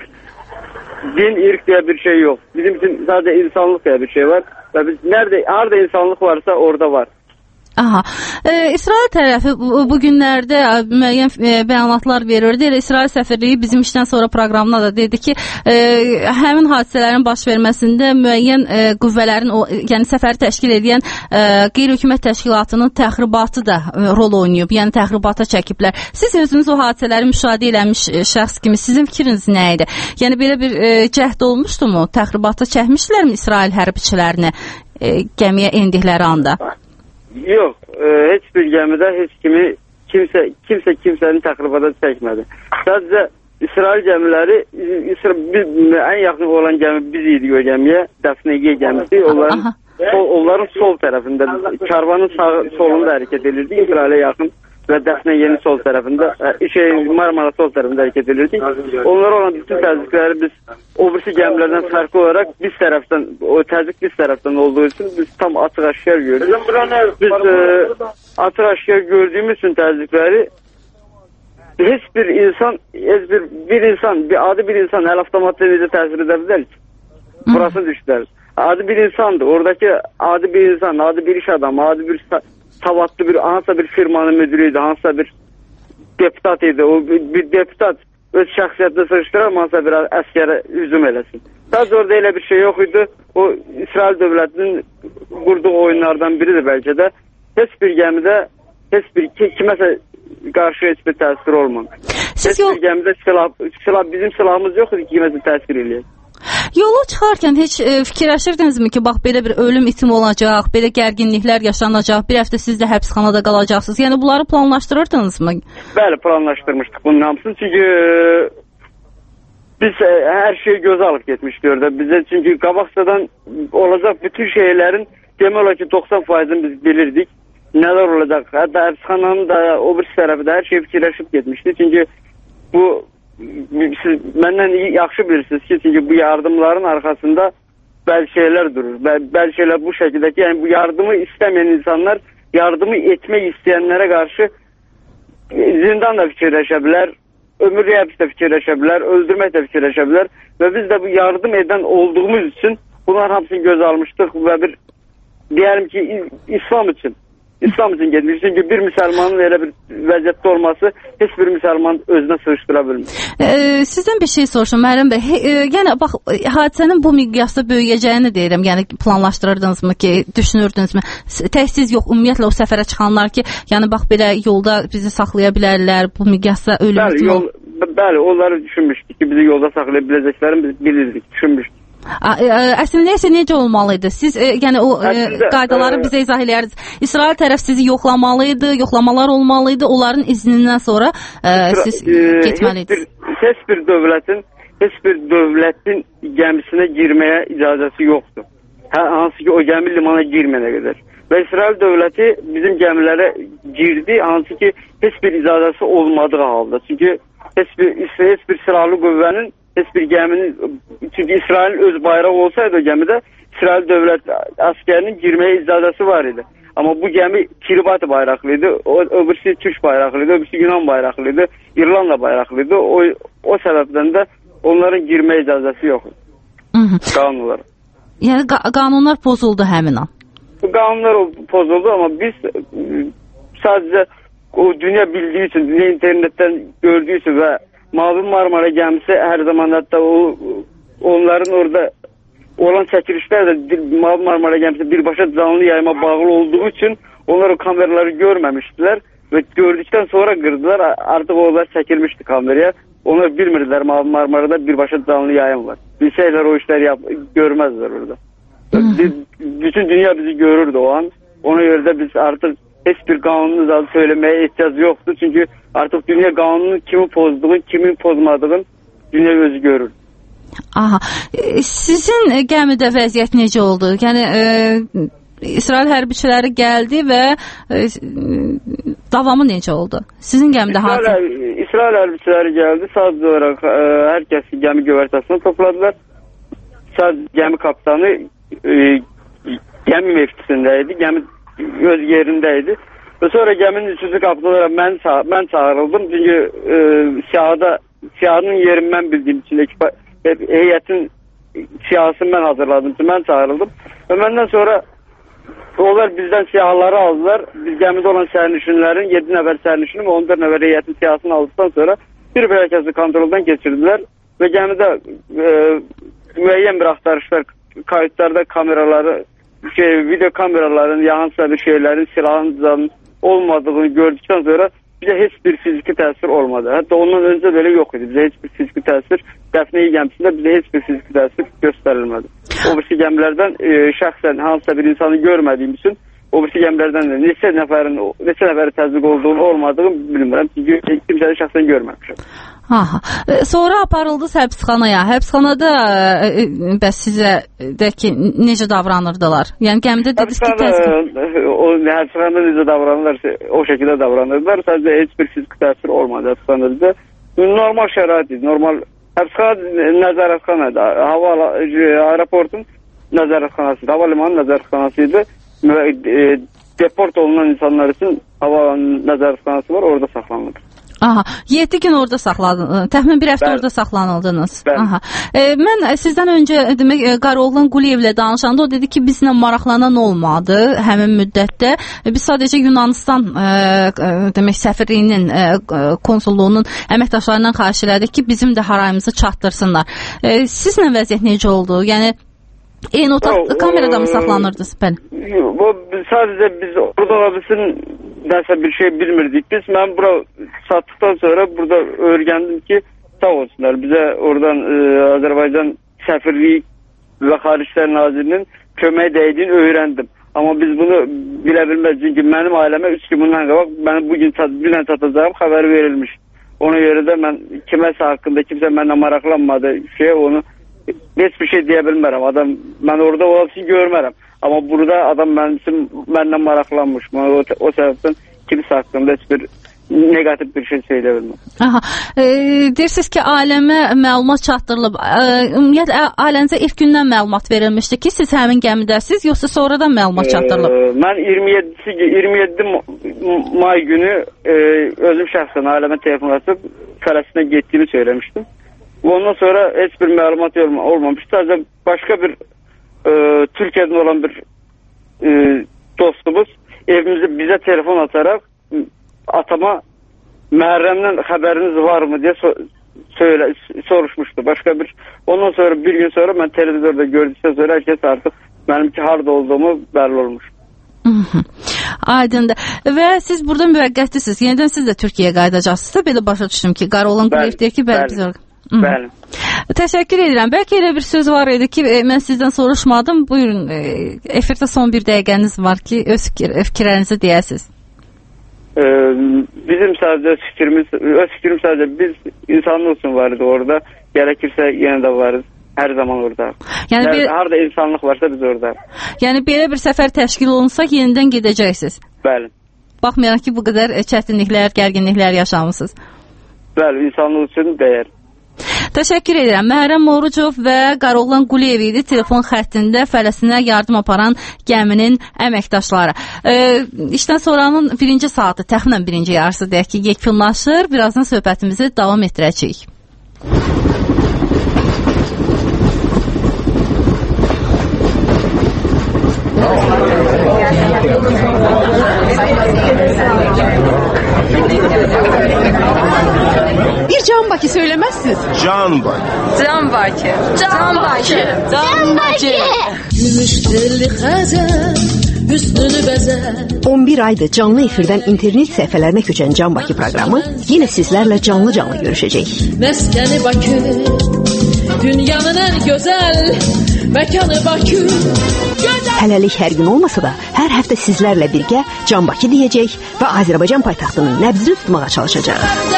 irq deyə bir şey yox. Bizim üçün sadəcə insanlıq deyə bir şey var. Və biz harada insanlıq varsa orada var. Aha. İsrail tərəfi bu günlərdə müəyyən bəyanatlar verirdi. İsrail səfirliyi bizim işdən sonra proqramına da dedi ki, həmin hadisələrin baş verməsində müəyyən qüvvələrin, yəni səfəri təşkil edən qeyri-hökumət təşkilatının təxribatı da rol oynayıb. Yəni təxribata çəkiblər. Siz özünüz o hadisələri müşahidə eləmiş şəxs kimi sizin fikriniz nə idi? Yəni belə bir cəhd olmuşdumu? Təxribata çəkmişlərmi İsrail hərbiçilərini gəmiyə endikləri anda? Yox, heç bir gəmidə kimsənin təxribata çəkmədi. Sadəcə İsrail gəmiləri, ən yaxın olan gəmi biz idik o gəmiyə, Dəfnəyə gəmisi, onların sol tərəfində, karvanın solunda hərəkət edirdik, İsrailə yaxın və Dəfnəyenin sol tərəfində, Marmara sol tərəfində hərəkət edirdik. Onlara olan bütün təzyiqləri biz o birisi gəmilərdən fərqli olaraq biz tərəfdən, o təzyiq biz tərəfdən olduğu üçün biz tam açıq-aşkar gördük. Biz açıq-aşkar gördüyümüz üçün təzyiqləri heç bir insan, adi bir insan əl avtomatla necə təsir edə bilər ki? Burasını düşdülər. Adi bir insandır. Oradakı adi bir insan, adi bir iş adamı, adi bir savadlı bir, hansısa bir firmanın müdürü idi, hansısa bir deputat idi. O bir deputat öz şəxsiyyətini sığışdırar, hansısa bir əskərə hücum eləsin. Sadəcə orada elə bir şey yox idi. O İsrail dövlətinin qurduğu oyunlardan biridir bəlkə də. Heç bir gəmidə, kiməsə qarşı heç bir təsir olmadı. Heç bir gəmidə bizim silahımız yox idi ki, kiməsə təsir eləyək. Yola çıxarkən heç fikirləşirdinizmi ki, bax belə bir ölüm itimi olacaq, belə gərginliklər yaşanacaq, bir həftə siz də həbsxanada qalacaqsınız. Yəni bunları planlaşdırırdınızmı? Bəli, planlaşdırmışdıq bunun hamısını. Çünki biz hər şeyi gözə alıb getmişdik orada. Bizə çünki qabaqcadan olacaq bütün şeylərin demək olar ki 90%'ını biz bilirdik. Nələr olacaq? Hətta həbsxananın da o bir tərəfində hər şey fikirləşib getmişdi. Çünki bu siz məndən yaxşı bilirsiniz ki, çünki bu yardımların arkasında bəzi şeylər durur. Bəzi şeylər bu şəkildə ki, yəni bu yardımı istəməyən insanlar yardımı etmək istəyənlərə qarşı zindan da fikirləşə bilər, ömürlük həbsdə fikirləşə bilər, öldürmək də fikirləşə bilər və biz də bu yardım edən olduğumuz üçün bunların hamısını göz almışdıq və bir deyəlim ki, İslam üçün getmiş. Çünki bir müsəlmanın elə bir vəziyyətdə olması heç bir müsəlman özünə sığışdıra bilmir. Sizdən bir şey soruşum, Məhərrəm bəy. Yəni, bax, hadisənin bu miqyasda böyüyəcəyini deyirəm. Yəni, planlaşdırırdınızmı ki, düşünürdünüzmü? Təhsiz yox, ümumiyyətlə o səfərə çıxanlar ki, yəni, bax, belə yolda bizi saxlaya bilərlər, bu miqyasda ölüm. Bəli, onları düşünmüşdük ki, bizi yolda saxlaya biləcəklərini biz bilirdik, düşünmüşdük. Əslində isə necə olmalıydı? Siz yəni o qaydaları bizə izah eləyərdiniz. İsrail tərəf sizi yoxlamalıydı, yoxlamalar olmalıydı. Onların iznindən sonra siz getməliydiniz. Heç bir dövlətin gəmisinə girməyə icazəsi yoxdur. Hansı ki o gəmi limana girməyənə qədər. Və İsrail dövləti bizim gəmilərə girdi, hansı ki heç bir icazəsi olmadığı halda. Çünki heç bir silahlı qüvvənin, heç bir gəminin, çünki İsrailin öz bayrağı olsaydı o gəmidə İsrail dövlət əskərinin girməyə icazəsi var idi. Amma bu gəmi Kiribati bayraqlıydı, öbürsü Türk bayraqlıydı, öbürsü Yunan bayraqlıydı, İrlanda bayraqlıydı. O səbəbdən də onların girməyə icazəsi yox idi. Qanunlar. Yəni qanunlar pozuldu həmin an. Qanunlar pozuldu, amma biz sadəcə o dünya bildiyi üçün, dünya internetdən gördüyü üçün və Mavi Marmara gəmisi hər zaman hətta onların orada olan çəkilişlər də Mavi Marmara gəmisi birbaşa canlı yayıma bağlı olduğu üçün onlar o kameraları görməmişdilər və gördükdən sonra qırdılar. Artıq onlar çəkilmişdi kameraya. Onlar bilmirdilər Mavi Marmara'da birbaşa canlı yayım var. Bilsəylər o işləri görməzlər orada. Bütün dünya bizi görürdü o an. Ona görə də biz artıq heç bir qanunun adı söyləməyə ehtiyac yoxdur. Çünki artıq dünya qanunun kimin pozduğunu, kimin pozmadığını dünya özü görür. Aha. Sizin gəmidə vəziyyət necə oldu? Yəni İsrail hərbiçiləri gəldi və davamı necə oldu? Sizin gəmidə hansı? İsrail hərbiçiləri gəldi. Sadəcə olaraq hər kəsi gəmi gövərtəsine topladılar. Sadəcə gəmi kapitanı gəmi mevkisindəydi. Gəmi öz yerindəydi. Və sonra gəminin üçüncü kapitanı mən çağırıldım. Çünki siyahının yerini mən bildiyim için heyətin siyahısını mən hazırladım. Mən çağırıldım. Və məndən sonra onlar bizdən siyahları aldılar. Biz gəmidə olan sərnişinlərin 7 nəfər sərnişini və 14 nəfər heyətin siyahısını aldıqdan sonra bir bəlkəsi kontroldan keçirdilər və gəmidə müəyyən bir axtarışlar, kayıtlarda kameraları, video kameraların, hansısa bir şeylərin, silahın olmadığını gördükdən sonra bizə heç bir fiziki təsir olmadı. Hətta ondan öncə belə yox idi. Bizə heç bir fiziki təsir, Dəfnə gəmisində bizə heç bir fiziki təsir göstərilmədi. O birisi gəmilərdən şəxsən hansısa bir insanı görmədiyim üçün o birisi gəmilərdən də neçə nəfəri təsdiq olduğunu olmadığını bilmirəm. Çünki kimsəni şəxsən görməmişəm. Aha. Sonra aparıldınız həbsxanaya. Həbsxanada bəs sizə də ki, necə davranırdılar? Yəni gəmidə dediniz ki, həbsxanada necə davranırlarsa o şəkildə davranırdılar. Sadəcə heç bir fiziki təsir olmadı həbsxanada. Normal şərait idi. Normal həbsxana nəzarətxanadır. Aeroportun nəzarətxanasıdır. Havalimanın nəzarətxanasıydı. Deport olunan insanlar üçün havalimanın nəzarətxanası var, orada saxlanılır. Aha, 7 gün orada saxladınız. Təxminən bir həftə orada saxlanıldınız. Aha. Mən sizdən öncə demək Qaroğlan Quliyevlə danışanda o dedi ki, bizlə maraqlanan olmadı həmin müddətdə. Biz sadəcə Yunanistan demək səfirliyinin konsulluğunun əməkdaşlarından xahiş elədik ki, bizim də harayımızı çatdırsınlar. Sizlə vəziyyət necə oldu? Yəni eyni otaq kamerada mı saxlanırdınız? Sadəcə biz orada olabilsin nəsə bir şey bilmirdik. Mən bura satdıqdan sonra burada öyrəndim ki, sağ olsunlar. Bizə oradan Azərbaycan səfirliyi və Xariclər Nazirinin kömək dəydiyini öyrəndim. Amma biz bunu bilə bilməz. Çünki mənim ailəmə 3 gün bundan qabaq mənə bugün çatacağım xəbər verilmiş. Ona görə də mən kiməsə haqqında kimsə mənlə maraqlanmadı onu heç bir şey deyə bilmərəm. Mən orada olası görmərəm. Amma burada adam məndən maraqlanmış. O səbəbdən kimsə haqqında heç bir negativ bir şey söyləyə bilməm. Aha. Deyirsiniz ki, ailəmə məlumat çatdırılıb. Ümumiyyətlə, ailənizə ilk gündən məlumat verilmişdi ki, siz həmin gəmidəsiz, yoxsa sonradan məlumat çatdırılıb? Mən 27 may günü özüm şəxsən ailəmə telefon açıb Fələstinə getdiyimi söyləmişdim. Ondan sonra heç bir məlumat olmamışdı. Sadəcə başqa bir Türkiye'den olan bir dostumuz bizə telefon ataraq atama Məhərrəmdən xəbəriniz var mı diye soruşmuşdu. Ondan sonra bir gün sonra mən televizorda gördükdən sonra herkes artıq mənimki harda olduğumu bəlli olmuş. Aydındır. Və siz burada müvəqqətisiniz. Yenidən siz də Türkiyəyə qayıdacaqsınız. Belə başa düşdüm ki, Qaroğlan Quliyev deyir ki, bəli biz orada. Bəli. Təşəkkür edirəm. Bəlkə elə bir söz var idi ki, mən sizdən soruşmadım. Buyurun, efirdə son bir dəqiqəniz var ki, öz fikirlərinizi deyəsiniz. Bizim sadəcə fikrim sadəcə biz insanlıq üçün varız orada. Gərəkirsə yenə də varız. Hər zaman orada. Yəni harda insanlıq varsa biz orada. Yəni belə bir səfər təşkil olunsa yenidən gedəcəksiniz. Bəli. Baxmayaraq ki, bu qədər çətinliklər, gərginliklər yaşamısınız. Bəli, insanlıq üçün dəyər. Təşəkkür edirəm. Məhərrəm Morucov və Qaroğlan Quliyev idi telefon xəttində Fələstinə yardım aparan gəminin əməkdaşları. İşdən sonranın birinci saatı, təxminən birinci yarısı deyək ki, yekunlaşır. Birazdan söhbətimizi davam etdirəcəyik. Bir Can Bakı söylemezsiniz. Can Bakı. Can Bakı. Can Bakı. Can Bakı. Gümüş telli xəzər, hüsnünü bəzər. 11 aydır canlı efirdən internet səhifələrinə köçən Can Bakı proqramı yenə sizlərlə canlı görüşəcək. Məskəni Bakı, dünyanın ən gözəl məkanı Bakı. Hələlik hər gün olmasa da, hər həftə sizlərlə birgə Can Bakı deyəcək və Azərbaycan paytaxtının nəbzini tutmağa çalışacaq.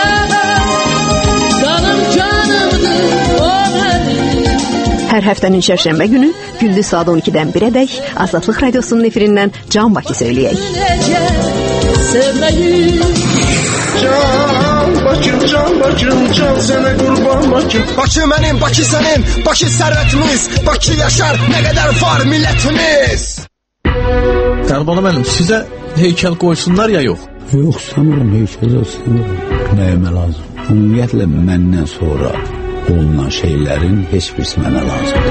Canım canımdır, o mənim. Hər həftənin şərşənbə günü gündüz saat 12-dən 1-ədək Azadlıq Radiosunun efirindən Can Bakı söyləyək. Can Bakım, can Bakım, can sənə qurban Bakım. Bakı mənim, Bakı sənin, Bakı sərvətimiz, Bakı yaşar, nə qədər var millətimiz. Tərban müəllim, sizə heykəl qoysunlar ya yox? Yox, sanırım heykəl istəmirəm. Nəyimə lazım? Ümumiyyətlə məndən sonra olunan şeylərin heç birisi mənə lazımdır.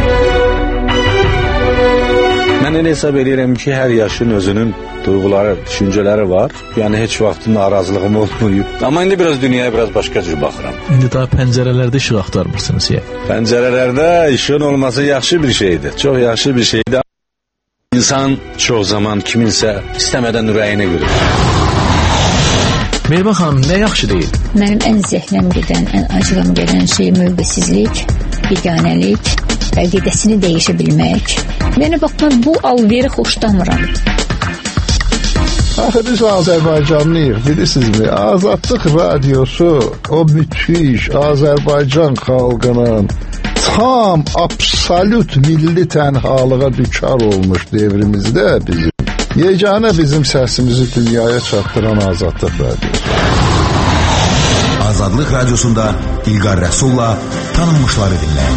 Mən elə hesab edirəm ki, hər yaşın özünün duyğuları, düşüncələri var. Yəni heç vaxt narazılığım olmayıb. Amma indi biraz dünyaya başqa cür baxıram. İndi daha pəncərələrdə işıq axtarmırsınız ya. Pəncərələrdə işığın olması yaxşı bir şeydir. Çox yaxşı bir şeydir. İnsan çox zaman kiminsə istəmədən ürəyini qırır. Mehriban xanım, nə yaxşı deyil? Mənim ən zəhləm gedən, ən acığım gedən şey mövqesizlik, biganəlik, əqidəsini dəyişə bilmək. Mənə baxma, bu alveri xoşlamıram. Axı biz Azərbaycanlıyıq, bilirsinizmi? Azadlıq Radiosu o müthiş Azərbaycan xalqının tam, absolut milli tənhalığa düçar olmuş devrimizdə bizim. Yeganə bizim səsimizi dünyaya çatdıran Azadlıq Radiosu. Azadlıq Radiosunda İlqar Rəsulla tanınmışları dinləyin.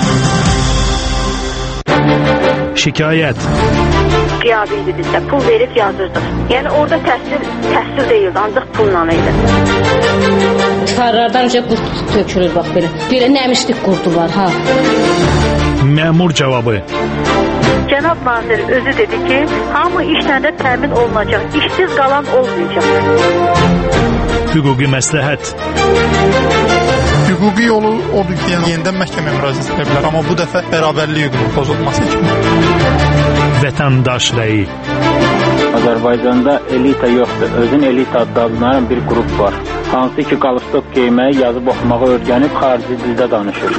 Şikayət. Qiyabi idi bizdə, pul verib yazırdıq. Yəni orada təhsil deyildi, ancaq pulla idi. Tıxarlardan öncə qurt tökülür, bax belə. Belə nəmişlik qurdu var, ha. Məmur cavabı. Cənab nazir özü dedi ki, hamı işlə də təmin olunacaq, işsiz qalan olmayacaq. Hüquqi məsləhət. Hüquqi yolu odur ki, yəni yenidən məhkəməyə müraciət edə bilər, amma bu dəfə bərabərlik hüququnun pozulması kimi. Vətəndaş rəyi. Azərbaycanda elita yoxdur, özün elita adlanan bir qrup var. Hansı ki, qalstok geyməyi, yazıb oxumağı öyrənib xarici dildə danışır.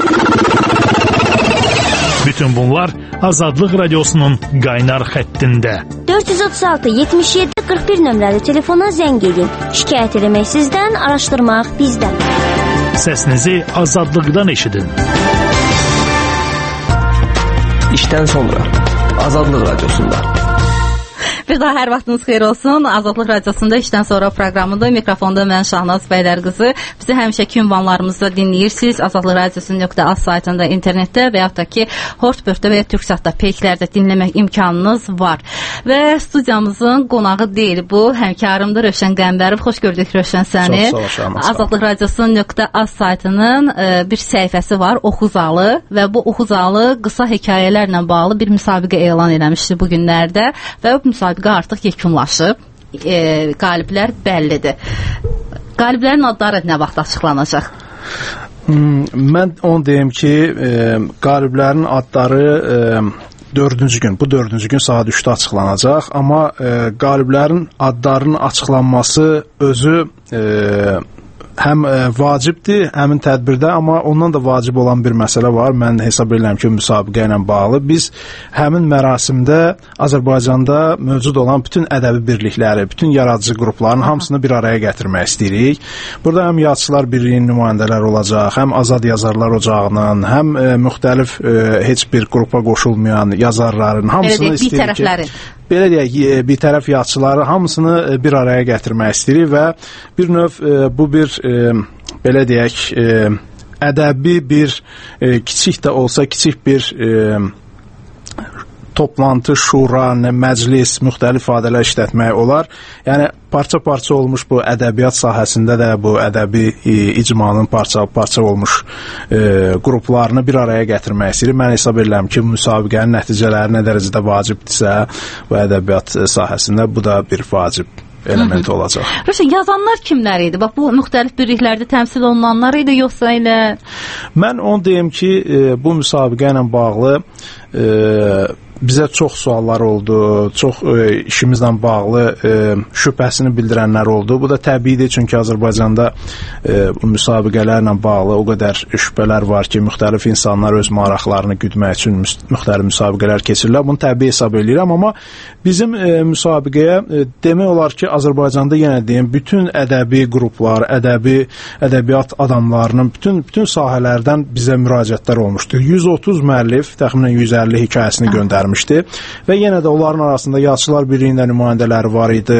Bütün bunlar Azadlıq Radiosunun qaynar xəttində. 436-77-41 nömrəli telefona zəng edin. Şikayət eləmək sizdən, araşdırmaq bizdən. Səsinizi azadlıqdan eşidin. İşdən sonra Azadlıq Radiosunda. Bir daha hər vaxtınız xeyir olsun. Azadlıq Radiosunda işdən sonra proqramında mikrofonda mən Şahnaz Bəylərqızı. Bizi həmişəki ünvanlarımızda dinləyirsiniz. Azadlıq Radiosu.az saytında, internetdə və yaxud da ki, Hortbörtdə və ya Türksatda peyklərdə dinləmək imkanınız var. Və studiyamızın qonağı deyil bu. Həmkarımdır Rövşən Qəmbərov. Xoş gördük Rövşən səni. Çox sağ ol. Azadlıq Radiosu.az saytının bir səhifəsi var, Oxuzalı və bu Oxuzalı qısa hekayələrlə bağlı bir müsabiqə elan eləmişdi bu günlərdə və bu müsabiqə artıq yekunlaşıb. Qaliblər bəllidir. Qaliblərin adları nə vaxt açıqlanacaq? Mən onu deyim ki, qaliblərin adları dördüncü gün, bu dördüncü gün saat 3-də açıqlanacaq, amma qaliblərin adlarının açıqlanması özü həm vacibdir həmin tədbirdə, amma ondan da vacib olan bir məsələ var. Mən hesab edirəm ki, müsabiqə ilə bağlı biz həmin mərasimdə Azərbaycanda mövcud olan bütün ədəbi birlikləri, bütün yaradıcı qrupların hamısını bir araya gətirmək istəyirik. Burada həm Yazıçılar Birliyinin nümayəndələri olacaq, həm Azad Yazarlar Ocağının, həm müxtəlif heç bir qrupa qoşulmayan yazarların hamısını istəyirik ki, belə deyək, bir tərəf yazıçıları hamısını bir araya gətirmək istəyirik və bir növ bu bir belə deyək, ədəbi bir kiçik də olsa kiçik bir toplantı, şura, məclis, müxtəlif ifadələr işlətmək olar. Yəni parça-parça olmuş bu ədəbiyyat sahəsində də bu ədəbi icmanın parça olmuş qruplarını bir araya gətirmək istəyir. Mən hesab edirəm ki, müsabiqənin nəticələri nə dərəcədə vacibdirsə bu ədəbiyyat sahəsində bu da bir vacib element olacaq. Rövşən, yazanlar kimlər idi? Bax, bu müxtəlif birliklərdə təmsil olunanlar idi, yoxsa elə? Mən onu deyim ki, bu müsabiqə ilə bağlı bizə çox suallar oldu, çox işimizlə bağlı şübhəsini bildirənlər oldu. Bu da təbiidir, çünki Azərbaycanda bu müsabiqələrlə bağlı o qədər şübhələr var ki, müxtəlif insanlar öz maraqlarını güdmək üçün müxtəlif müsabiqələr keçirirlər. Bunu təbii hesab edirəm, amma bizim müsabiqəyə demək olar ki, Azərbaycanda yenə deyim, bütün ədəbi qruplar, ədəbiyyat adamlarının bütün sahələrdən bizə müraciətlər olmuşdu. 130 müəllif təxminən 150 hekayəsini göndərmişdi və yenə də onların arasında Yazıçılar Birliyinin nümayəndələri var idi.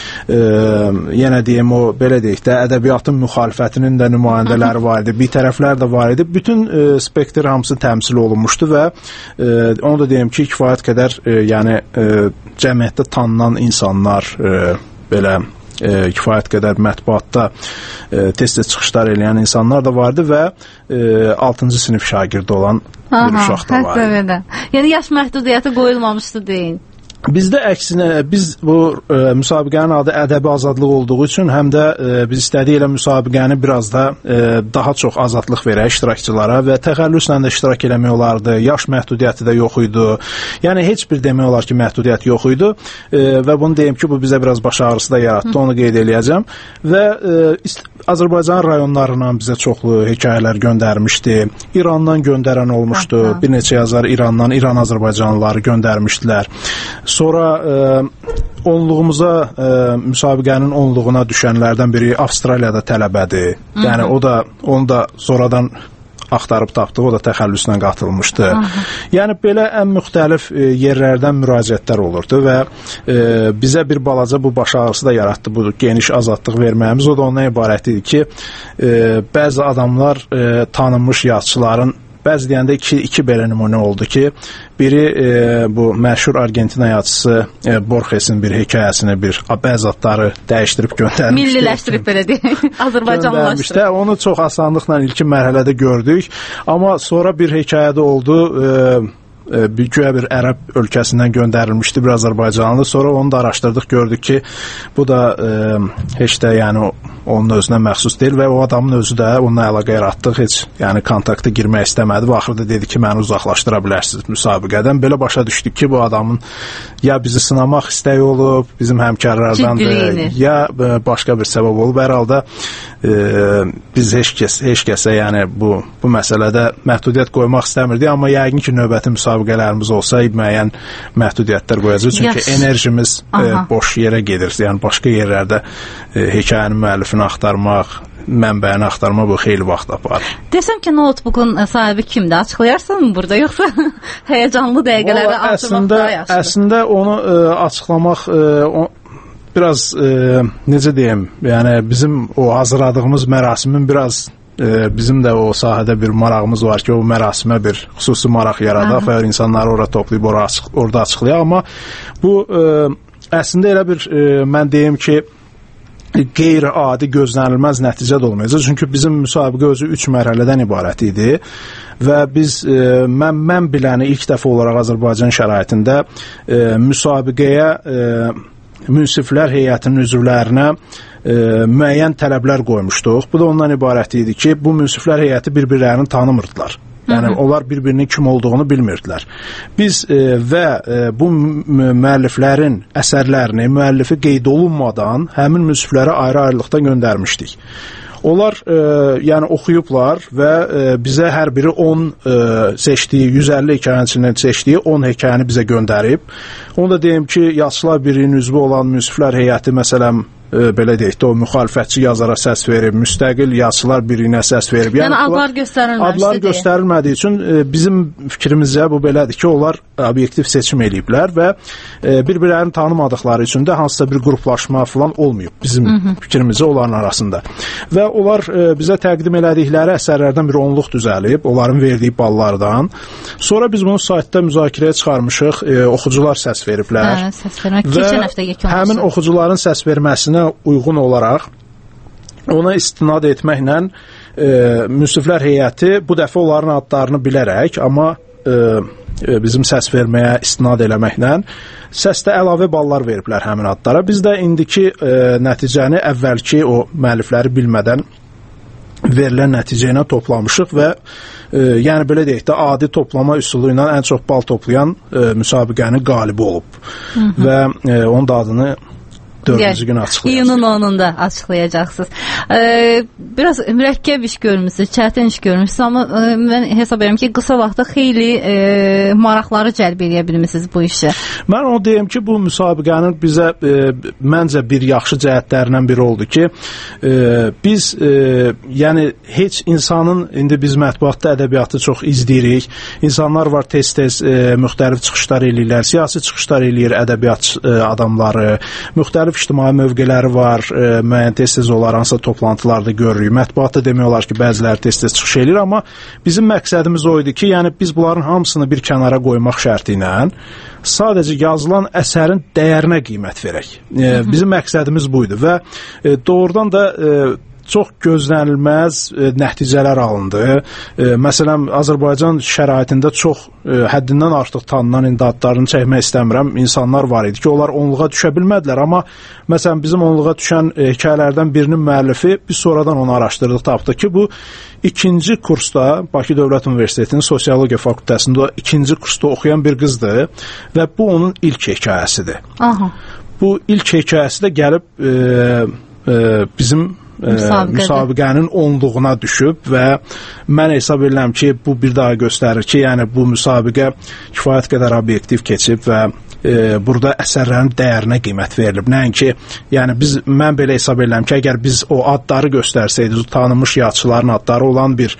Yenə deyim, o belə deyək də, ədəbiyyatın müxalifətinin də nümayəndələri var idi. Bir tərəflər də var idi. Bütün spektr hamısı təmsil olunmuşdu və onu da deyim ki, kifayət qədər yəni cəmiyyətdə tanınan insanlar belə kifayət qədər mətbuatda tez-tez çıxışlar eləyən insanlar da vardı və 6-cı sinif şagirdi olan bir uşaq da vardı. Yəni yaş məhdudiyyəti qoyulmamışdı deyin. Bizdə əksinə, biz bu müsabiqənin adı ədəbi azadlıq olduğu üçün həm də biz istədik elə müsabiqəni biraz da daha çox azadlıq verək iştirakçılara və təxəllüslə də iştirak eləmək olardı. Yaş məhdudiyyəti də yox idi. Yəni heç bir demək olar ki, məhdudiyyət yox idi və bunu deyim ki, bu bizə biraz baş ağrısı da yaratdı, onu qeyd eləyəcəm və Azərbaycan rayonlarından bizə çoxlu hekayələr göndərmişdi. İrandan göndərən olmuşdu. Bir neçə yazar İrandan, İran Azərbaycanlıları göndərmişdilər. Sonra onluğumuza, müsabiqənin onluğuna düşənlərdən biri Avstraliyada tələbədir. Yəni onu da sonradan axtarıb tapdıq, o da təxəllüslə qatılmışdı. Yəni belə ən müxtəlif yerlərdən müraciətlər olurdu və bizə bir balaca bu baş ağrısı da yaratdı, bu geniş azadlıq verməyimiz. O da ondan ibarət idi ki, bəzi adamlar tanınmış yazıçıların, bəzi deyəndə iki belə nümunə oldu ki, biri bu məşhur Argentina yazıçısı Borges'in bir hekayəsini, bəzi adları dəyişdirib göndərmişdi. Milliləşdirib belə deyək, Azərbaycanlılaşdırıb. Onu çox asanlıqla ilkin mərhələdə gördük, amma sonra bir hekayədə oldu, güya bir ərəb ölkəsindən göndərilmişdi bir Azərbaycanlı. Sonra onu da araşdırdıq, gördük ki, bu da heç də yəni onun özünə məxsus deyil və o adamın özü də onunla əlaqə yaratdıq, heç yəni kontakta girmək istəmədi və axırda dedi ki, məni uzaqlaşdıra bilərsiniz müsabiqədən. Belə başa düşdük ki, bu adamın ya bizi sınamaq istəyi olub, bizim həmkarlardandır, ya başqa bir səbəb olub. Hər halda biz heç kəsə yəni bu məsələdə məhdudiyyət qoymaq istəmirdik, amma yəqin ki, növbəti müsabiqələrimiz olsa müəyyən məhdudiyyətlər qoyacaq, çünki enerjimiz boş yerə gedir. Yəni başqa yerlərdə hekayənin müəllifini axtarmaq, mənbəyini axtarmaq bu xeyli vaxt aparır. Desəm ki, notebookun sahibi kimdir? Açıqlayarsan mı burada, yoxsa həyəcanlı dəqiqələrdə artırmaq daha yaxşıdır? Əslində onu açıqlamaq biraz necə deyim, yəni bizim o hazırladığımız mərasimin biraz bizim də o sahədə bir marağımız var ki, o mərasimə bir xüsusi maraq yaradaq və insanları orada toplayıb orada açıqlayaq, amma bu əslində elə bir mən deyim ki, qeyri-adi gözlənilməz nəticə də olmayacaq. Çünki bizim müsabiqə özü 3 mərhələdən ibarət idi və biz mən biləni ilk dəfə olaraq Azərbaycan şəraitində müsabiqəyə münsiflər heyətinin üzvlərinə müəyyən tələblər qoymuşduq. Bu da ondan ibarət idi ki, bu münsiflər heyəti bir-birlərini tanımırdılar. Yəni onlar bir-birinin kim olduğunu bilmirdilər. Biz və bu müəlliflərin əsərlərini, müəllifi qeyd olunmadan həmin münsiflərə ayrı-ayrılıqda göndərmişdik. Onlar yəni oxuyublar və bizə hər biri 10 seçdiyi, 150 hekayənin içindən seçdiyi 10 hekayəni bizə göndərib. Onu da deyim ki, Yazıçılar Birliyinin üzvü olan münsiflər heyəti məsələn belə deyək də, o müxalifətçi yazara səs verib, müstəqil yazıçılar birliyinə səs verib. Yəni adlar göstərilməmişdi. Adlar göstərilmədiyi üçün bizim fikrimizcə bu belədir ki, onlar obyektiv seçim eləyiblər və bir-birlərini tanımadıqları üçün də hansısa bir qruplaşma falan olmayıb bizim fikrimizcə onların arasında. Və onlar bizə təqdim elədikləri əsərlərdən bir onluq düzəlib, onların verdiyi ballardan. Sonra biz bunu saytda müzakirəyə çıxarmışıq, oxucular səs veriblər. Səs vermək keçən həftə yekun olsun. Həmin oxucuların səs verməsinə uyğun olaraq ona istinad etməklə münsiflər heyəti bu dəfə onların adlarını bilərək, amma bizim səs verməyə istinad eləməklə səsdə əlavə ballar veriblər həmin adlara. Biz də indiki nəticəni əvvəlki o müəllifləri bilmədən verilən nəticə ilə toplamışıq və yəni belə deyək də adi toplama üsulu ilə ən çox bal toplayan müsabiqənin qalibi olub. Və onun da adını 4-cü gün açıqlayacaqsınız. İyunun 10-unda açıqlayacaqsınız. Biraz mürəkkəb iş görmüsünüz, çətin iş görmüsünüz, amma mən hesab edirəm ki, qısa vaxtda xeyli maraqları cəlb edə bilmisiniz bu işə. Mən onu deyim ki, bu müsabiqənin bizə məncə bir yaxşı cəhətlərindən biri oldu ki, biz yəni heç insanın, indi biz mətbuatda ədəbiyyatı çox izləyirik, insanlar var tez-tez müxtəlif çıxışlar eləyirlər, siyasi çıxışlar eləyir ədəbiyyat adamları, müxtəlif ictimai mövqeləri var, müəyyən tez-tez onlar hansısa toplantılarda görürük. Mətbuatda demək olar ki, bəziləri tez-tez çıxış edir, amma bizim məqsədimiz o idi ki, yəni biz bunların hamısını bir kənara qoymaq şərti ilə sadəcə yazılan əsərin dəyərinə qiymət verək. Bizim məqsədimiz bu idi və doğrudan da çox gözlənilməz nəticələr alındı. Məsələn, Azərbaycan şəraitində çox həddindən artıq tanınan indi adlarını çəkmək istəmirəm. İnsanlar var idi ki, onlar onluğa düşə bilmədilər, amma məsələn, bizim onluğa düşən hekayələrdən birinin müəllifi, biz sonradan onu araşdırdıq, tapdıq ki, bu ikinci kursda, Bakı Dövlət Universitetinin Sosiologiya Fakültəsində ikinci kursda oxuyan bir qızdır və bu onun ilk hekayəsidir. Aha. Bu ilk hekayəsi də gəlib bizim müsabiqənin onluğuna düşüb və mən hesab edirəm ki, bu bir daha göstərir ki, yəni bu müsabiqə kifayət qədər obyektiv keçib və burada əsərlərin dəyərinə qiymət verilib. Nəinki, yəni mən belə hesab edirəm ki, əgər biz o adları göstərsəydik, tanınmış yazıçıların adları olan bir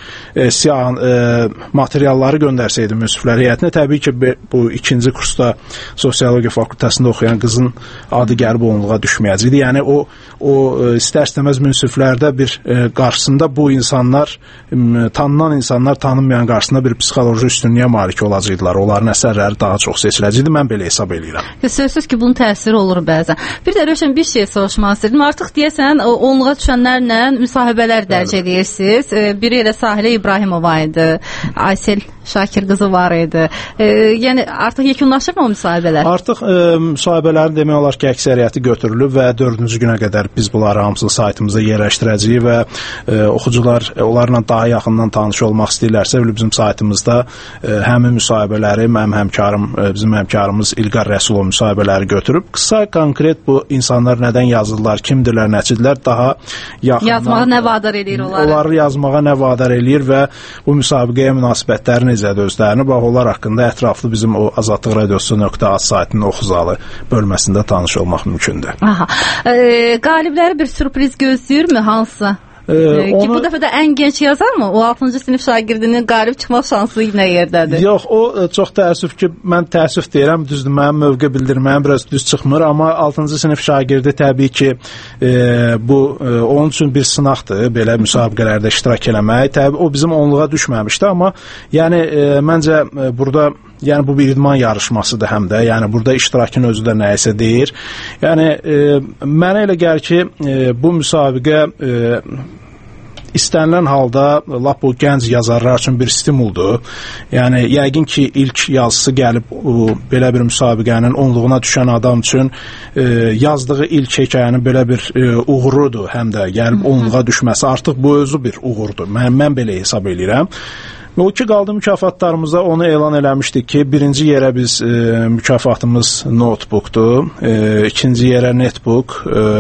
materialları göndərsəydik münsiflər heyətinə, təbii ki, bu ikinci kursda Sosiologiya Fakültəsində oxuyan qızın adı gəlib onluğa düşməyəcəkdi. Yəni o istər-istəməz münsiflərdə bir qarşısında bu insanlar, tanınan insanlar tanınmayan qarşısında bir psixoloji üstünlüyə malik olacaqdılar. Onların əsərləri daha çox seçiləcəkdi. Mən belə hesab eləyirəm. Sözsüz ki, bunun təsiri olur bəzən. Bir də Rövşən, bir şey soruşmaq istəyirdim. Artıq deyəsən, onluğa düşənlərlə müsahibələr dərc edirsiniz. Biri elə Sahilə İbrahimova idi, Aysel Şakir qızı var idi. Yəni, artıq yekunlaşır mı o müsahibələr? Artıq müsahibələrin demək olar ki, əksəriyyəti götürülüb və 4-cü günə qədər biz bunları hamısını saytımıza yerləşdirəcəyik və oxucular onlarla daha yaxından tanış olmaq istəyirlərsə, bizim saytımızda həmin müsahibələri bizim həmkarımız İlqar Rəsulov müsahibələri götürüb. Qısa, konkret bu insanlar nədən yazırlar, kimdirlər, nəçidirlər, daha yaxından yazmağa nə vadar eləyir onları? Onları yazmağa nə vadar eləyir və bu müsabiqəyə münasibətləri necədir özlərini, bax, onlar haqqında ətraflı bizim o Azadlıq Radiosu.az saytının oxuzalı bölməsində tanış olmaq mümkündür. Aha. Qalibləri bir sürpriz gözləyirmi hansısa? Ki bu dəfə də ən genç yazar mı? O 6-cı sinif şagirdinin qalib çıxmaq şansı nə yerdədir? Yox, o çox təəssüf ki, mən təəssüf deyirəm, düzdür, mənim mövqe bildirməyim biraz düz çıxmır, amma 6-cı sinif şagirdi təbii ki, bu onun üçün bir sınaqdır, belə müsabiqələrdə iştirak eləmək. Təbii o bizim onluğa düşməmişdi, amma yəni məncə burada yəni bu bir idman yarışmasıdır həm də. Yəni burada iştirakın özü də nəyisə deyir. Yəni mənə elə gəlir ki, bu müsabiqə istənilən halda lap o gənc yazarlar üçün bir stimuldur. Yəni yəqin ki, ilk yazısı gəlib belə bir müsabiqənin onluğuna düşən adam üçün yazdığı ilk hekayənin belə bir uğurudur, həm də gəlib onluğa düşməsi artıq bu özü bir uğurdur. Mən belə hesab edirəm. O ki, qaldı mükafatlarımıza onu elan eləmişdik ki, birinci yerə biz mükafatımız notebookdur, ikinci yerə netbook,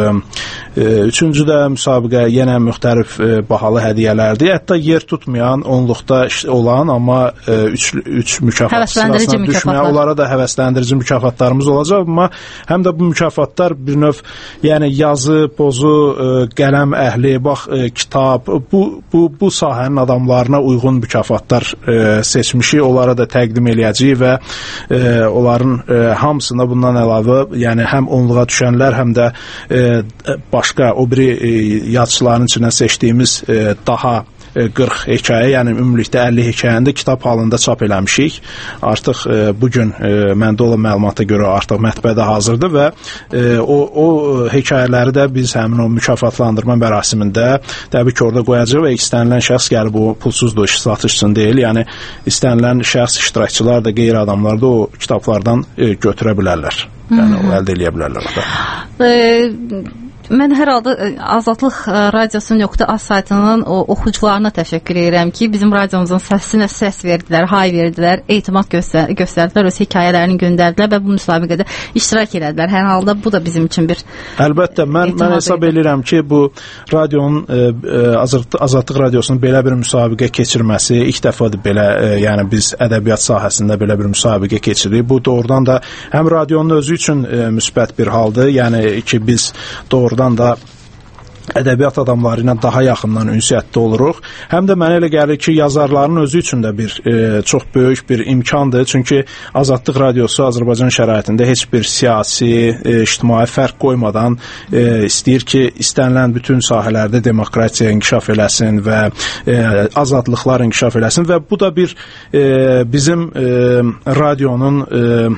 üçüncü də müsabiqə yenə müxtəlif bahalı hədiyyələrdir. Hətta yer tutmayan, onluqda olan, amma üç mükafat sırasına düşməyən, onlara da həvəsləndirici mükafatlarımız olacaq. Amma həm də bu mükafatlar bir növ, yəni yazı, pozu, qələm əhli, bax, kitab, bu sahənin adamlarına uyğun mükafatlar seçmişik, onlara da təqdim eləyəcəyik və onların hamısında bundan əlavə, yəni həm onluğa düşənlər, həm də başqa o biri yazıçıların içindən seçdiyimiz daha 40 hekayə, yəni ümumilikdə 50 hekayəni də kitab halında çap eləmişik. Artıq bu gün məndə olan məlumata görə artıq mətbəədə hazırdır və o hekayələri də biz həmin o mükafatlandırma mərasimində təbii ki, orada qoyacaq və istənilən şəxs gəlib o pulsuzdur, satış üçün deyil. Yəni istənilən şəxs, iştirakçılar da, qeyri-adamlar da o kitablardan götürə bilərlər. Yəni o əldə eləyə bilərlər orada. Mən hər halda Azadlıq Radiosu.az saytının o oxucularına təşəkkür edirəm ki, bizim radiomuzun səsinə səs verdilər, hay verdilər, etimad göstərdilər, öz hekayələrini göndərdilər və bu müsabiqədə iştirak elədilər. Hər halda bu da bizim üçün bir Əlbəttə, mən hesab edirəm ki, bu radionun, Azadlıq Radiosunun belə bir müsabiqə keçirməsi ilk dəfədir belə, yəni biz ədəbiyyat sahəsində belə bir müsabiqə keçiririk. Bu doğrudan da həm radionun özü üçün müsbət bir haldır, yəni ki, biz doğrudan da ədəbiyyat adamları ilə daha yaxından ünsiyyətdə oluruq. Həm də mənə elə gəlir ki, yazarların özü üçün də bir çox böyük bir imkandır. Çünki Azadlıq Radiosu Azərbaycan şəraitində heç bir siyasi, ictimai fərq qoymadan istəyir ki, istənilən bütün sahələrdə demokratiya inkişaf eləsin və azadlıqlar inkişaf eləsin və bu da bir bizim radionun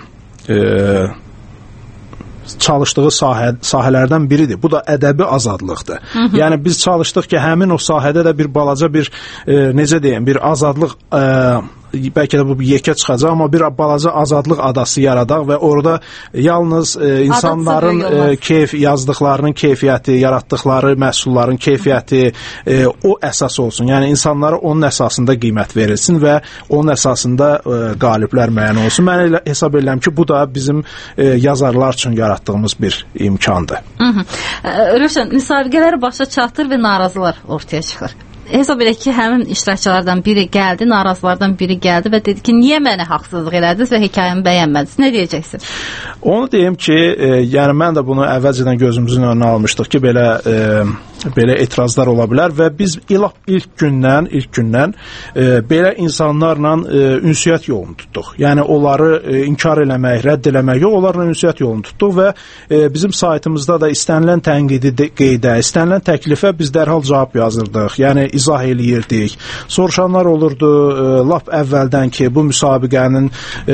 çalışdığı sahələrdən biridir. Bu da ədəbi azadlıqdır. Yəni biz çalışdıq ki, həmin o sahədə də bir balaca bir necə deyim, bir azadlıq bəlkə də bu yekə çıxacaq, amma bir balaca azadlıq adası yaradaq və orada yalnız insanların yazdıqlarının keyfiyyəti, yaratdıqları məhsulların keyfiyyəti o əsas olsun. Yəni insanlara onun əsasında qiymət verilsin və onun əsasında qaliblər müəyyən olsun. Mən elə hesab edirəm ki, bu da bizim yazarlar üçün yaratdığımız bir imkandır. Rövşən, müsabiqələr başa çatır və narazılar ortaya çıxır. Hesab edək ki, həmin iştirakçılardan biri gəldi, narazılardan biri gəldi və dedi ki, niyə mənə haqsızlıq elədiniz və hekayəmi bəyənmədiniz? Nə deyəcəksin? Onu deyim ki, yəni mən də bunu əvvəlcədən gözümüzün önünə almışdıq ki, belə etirazlar ola bilər və biz ilk gündən belə insanlarla ünsiyyət yolunu tutduq. Yəni onları inkar eləmək, rədd eləmək yox, onlarla ünsiyyət yolunu tutduq və bizim saytımızda da istənilən tənqidi qeydə, istənilən təklifə biz dərhal cavab yazırdıq. Yəni izah eləyirdik. Soruşanlar olurdu lap əvvəldən ki, bu müsabiqənin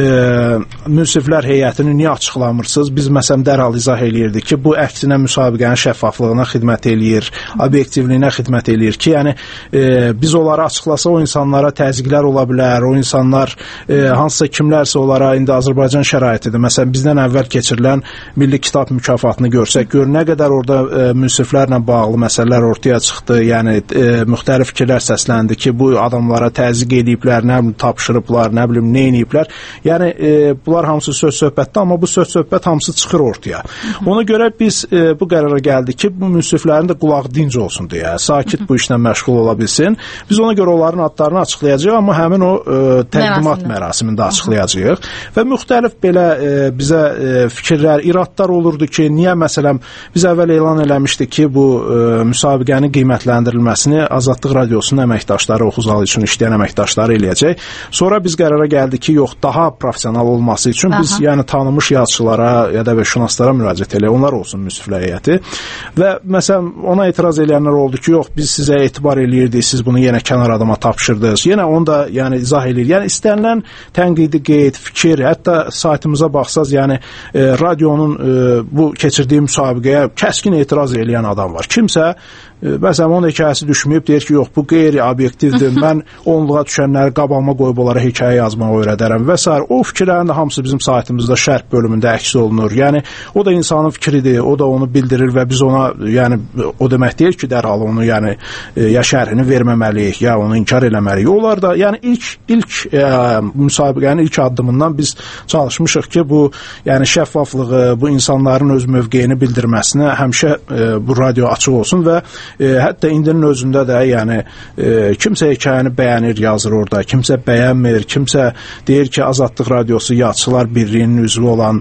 münsiflər heyətini niyə açıqlamırsınız? Biz məsələn dərhal izah eləyirdik ki, bu əksinə müsabiqənin şəffaflığına xidmət eləyir, obyektivliyinə xidmət eləyir ki, yəni biz onları açıqlasa o insanlara təzyiqlər ola bilər, o insanlar hansısa kimlərsə onlara indi Azərbaycan şəraitidir. Məsələn, bizdən əvvəl keçirilən Milli Kitab mükafatını görsək, gör nə qədər orada münsiflərlə bağlı məsələlər ortaya çıxdı. Yəni müxtəlif fikirlər səsləndi ki, bu adamlara təzyiq ediblər, nə bilim tapşırıblar, nə bilim nə ediblər. Yəni bunlar hamısı söz-söhbətdə, amma bu söz-söhbət hamısı çıxır ortaya. Ona görə biz bu qərara gəldik ki, bu münsiflərin də qulağı dinc olsun deyə, sakit bu işlə məşğul ola bilsin. Biz ona görə onların adlarını açıqlayacağıq, amma həmin o təqdimat mərasimində açıqlayacağıq və müxtəlif belə bizə fikirlər, iradlar olurdu ki, niyə məsələn biz əvvəl elan eləmişdik ki, bu müsabiqənin qiymətləndirilməsini Azadlıq Radiosunun əməkdaşları, Oxuzalı üçün işləyən əməkdaşları eləyəcək. Sonra biz qərara gəldik ki, yox, daha professional olması üçün biz yəni tanınmış yazıçılara, ədəbiyyatşünaslara müraciət eləyək, onlar olsun münsiflər heyəti. Və məsələn ona etiraz edənlər oldu ki, yox, biz sizə etibar eləyirdik, siz bunu yenə kənar adama tapşırdınız. Yenə onu da yəni izah eləyir. Yəni istənilən tənqidi qeyd, fikir, hətta saytımıza baxsaz, yəni radionun bu keçirdiyi müsabiqəyə kəskin etiraz eləyən adam var. Kimsə məsələn, onun hekayəsi düşməyib, deyir ki, yox, bu qeyri-obyektivdir, mən onluğa düşənləri qabağıma qoyub onlara hekayə yazmağı öyrədərəm və s. O fikirlərin də hamısı bizim saytımızda şərh bölümündə əks olunur. Yəni, o da insanın fikridir, o da onu bildirir və biz ona, yəni, o demək deyil ki, dərhal onu, yəni, ya şərhini verməməliyik, ya onu inkar eləməliyik. Onlar da, yəni, ilk müsabiqənin ilk addımından biz çalışmışıq ki, bu, yəni, şəffaflığı, bu insanların öz mövqeyini bildirməsinə həmişə bu radio açıq olsun və hətta indinin özündə də yəni kimsə hekayəni bəyənir, yazır orada, kimsə bəyənmir, kimsə deyir ki, Azadlıq Radiosu Yazıçılar Birliyinin üzvü olan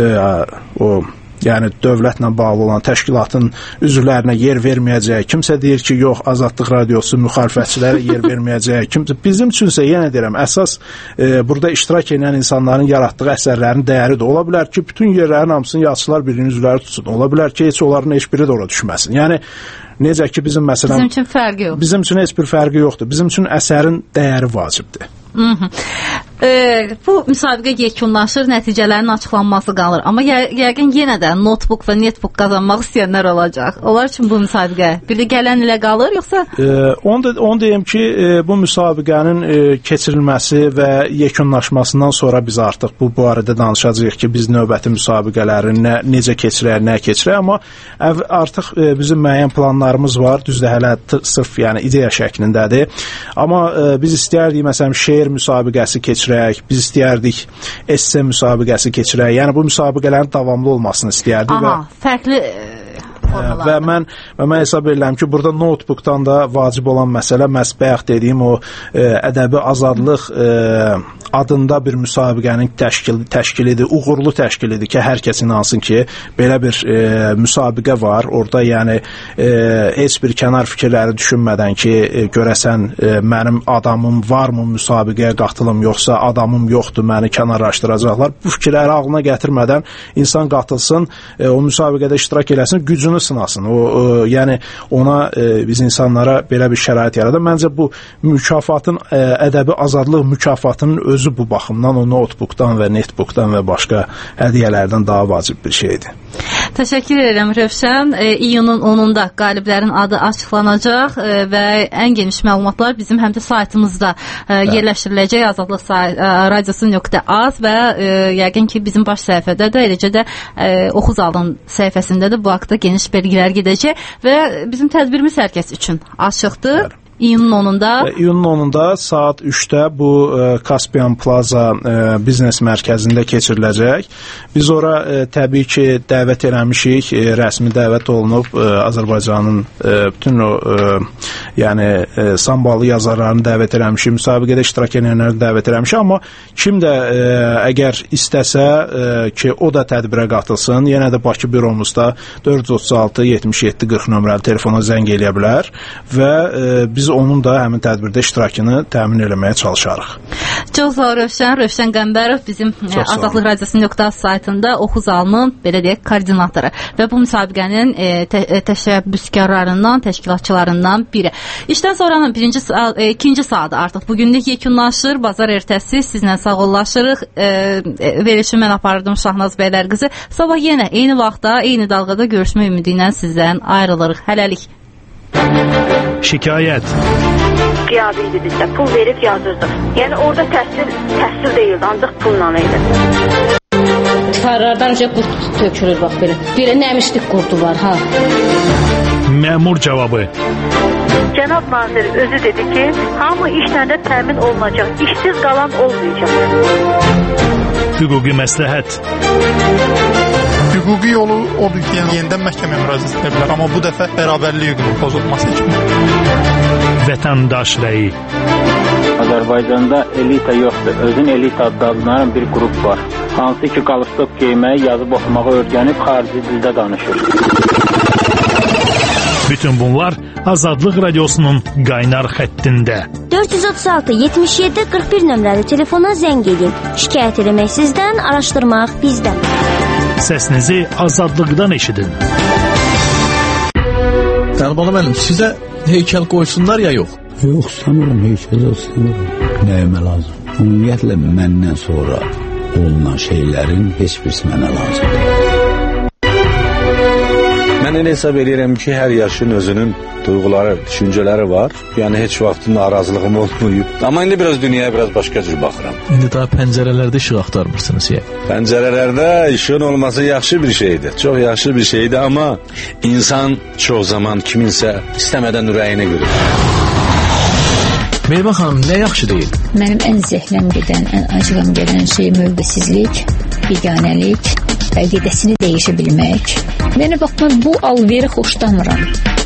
o yəni dövlətlə bağlı olan təşkilatın üzvlərinə yer verməyəcək. Kimsə deyir ki, yox, Azadlıq Radiosu müxalifətçilərə yer verməyəcək. Kimsə bizim üçünsə yenə deyirəm, əsas burada iştirak edən insanların yaratdığı əsərlərin dəyəridir. Ola bilər ki, bütün yerlərin hamısını Yazıçılar Birliyinin üzvləri tutsun. Ola bilər ki, heç onların heç biri də ora düşməsin. Yəni Necə ki bizim məsələn bizim üçün fərqi yox. Bizim üçün heç bir fərqi yoxdur. Bizim üçün əsərin dəyəri vacibdir. Bu müsabiqə yekunlaşır, nəticələrin açıqlanması qalır. Amma yəqin yenə də notebook və netbook qazanmaq istəyənlər olacaq. Onlar üçün bu müsabiqə bir də gələn ilə qalır, yoxsa? Onu deyim ki, bu müsabiqənin keçirilməsi və yekunlaşmasından sonra biz artıq bu barədə danışacağıq ki, biz növbəti müsabiqələrin necə keçirək, nə keçirək, amma artıq bizim müəyyən planlarımız var. Düzdür, hələ sırf yəni ideya şəklindədir. Amma biz istəyərdik məsələn şeir müsabiqəsi keçirək, biz istəyərdik esse müsabiqəsi keçirək. Yəni bu müsabiqələrin davamlı olmasını istəyərdik. Fərqli və mən hesab edirəm ki, burada notebookdan da vacib olan məsələ məhz bayaq dediyim o ədəbi azadlıq adında bir müsabiqənin təşkilidir, uğurlu təşkilidir ki, hər kəs inansın ki, belə bir müsabiqə var. Orada yəni heç bir kənar fikirləri düşünmədən ki, görəsən mənim adamım varmı müsabiqəyə qatılım, yoxsa adamım yoxdur, məni kənarlaşdıracaqlar. Bu fikirləri ağlına gətirmədən insan qatılsın, o müsabiqədə iştirak eləsin, gücünü sınasın. Yəni ona biz insanlara belə bir şərait yaradır. Məncə bu mükafatın, ədəbi azadlıq mükafatının özü bu baxımdan o notebookdan və netbookdan və başqa hədiyyələrdən daha vacib bir şeydir. Təşəkkür edirəm Rövşən. İyunun 10-unda qaliblərin adı açıqlanacaq və ən geniş məlumatlar bizim həm də saytımızda yerləşdiriləcək, azadlıqradiosu.az və yəqin ki bizim baş səhifədə də, eləcə də Oxuzalın səhifəsində də bu haqda geniş belgilər gedəcək və bizim tədbirimiz hər kəs üçün açıqdır. İyunun 10-unda? İyunun 10-unda saat 3-də bu Caspian Plaza biznes mərkəzində keçiriləcək. Biz ora təbii ki dəvət eləmişik, rəsmi dəvət olunub Azərbaycanın bütün o yəni sambalı yazarlarını dəvət eləmişik, müsabiqədə iştirak edənləri dəvət eləmişik, amma kim də əgər istəsə ki o da tədbirə qatılsın, yenə də Bakı büromuzda 436-77-40 nömrəli telefona zəng eləyə bilər və biz onun da həmin tədbirdə iştirakını təmin eləməyə çalışarıq. Çox sağ ol Rövşən. Rövşən Qəmbərov bizim Azadlıq Radiosu.az saytında Oxuzalının belə deyək koordinatoru və bu müsabiqənin təşəbbüskarlarından, təşkilatçılarından biri. İşdən sonranın ikinci saatı artıq bugünlük yekunlaşır. Bazar ertəsi sizlə sağollaşırıq. Verilişi mən aparırdım Şahnaz bəylər qızı. Sabah yenə eyni vaxtda, eyni dalğada görüşmə ümidi ilə sizdən ayrılırıq. Hələlik. Şikayət. Qiyabi idi bizdə. Pul verib yazırdı. Yəni orada təhsil deyildi, ancaq pulla idi. Divarlardan qurt tökülür bax belə. Belə nəmişlik qurdu var ha. Məmur cavabı. Cənab nazir özü dedi ki, hamı işlə də təmin olunacaq. İşsiz qalan olmayacaq. Hüquqi məsləhət. Hüquqi yolu odur ki, yenidən məhkəməyə müraciət edə bilər, amma bu dəfə bərabərlik hüququnun pozulması üçün. Vətəndaş rəyi. Azərbaycanda elita yoxdur. Özün elita adlanan bir qrup var. Hansı ki qalstok geyməyi, yazıb oxumağı öyrənib xarici dildə danışır. Bütün bunlar Azadlıq Radiosunun qaynar xəttində. 436-77-41 nömrəli telefona zəng edin. Şikayət eləmək sizdən, araşdırmaq bizdən. Səsinizi azadlıqdan eşidin. Təlibana mənim, sizə heykəl qoysunlar ya yox? Yox, sanırım heykəl olsun. Nəyimə lazım? Ümumiyyətlə məndən sonra olunan şeylərin heç birisi mənə lazımdır. Mən elə hesab edirəm ki, hər yaşın özünün duyğuları, düşüncələri var. Yəni heç vaxt narazılığım olmayıb. Amma indi biraz dünyaya biraz başqa cür baxıram. İndi daha pəncərələrdə işıq axtarmırsınız ya. Pəncərələrdə işığın olması yaxşı bir şeydir. Çox yaxşı bir şeydir, amma insan çox zaman kiminsə istəmədən ürəyinə görür. Meyvə xanım, nə yaxşı deyil? Mənim ən zəhləm gedən, ən acığım gedən şey mövqesizlik, biganəlik, əqidəsini dəyişə bilmək. Mənə baxma, bu alveri xoşlanmıram.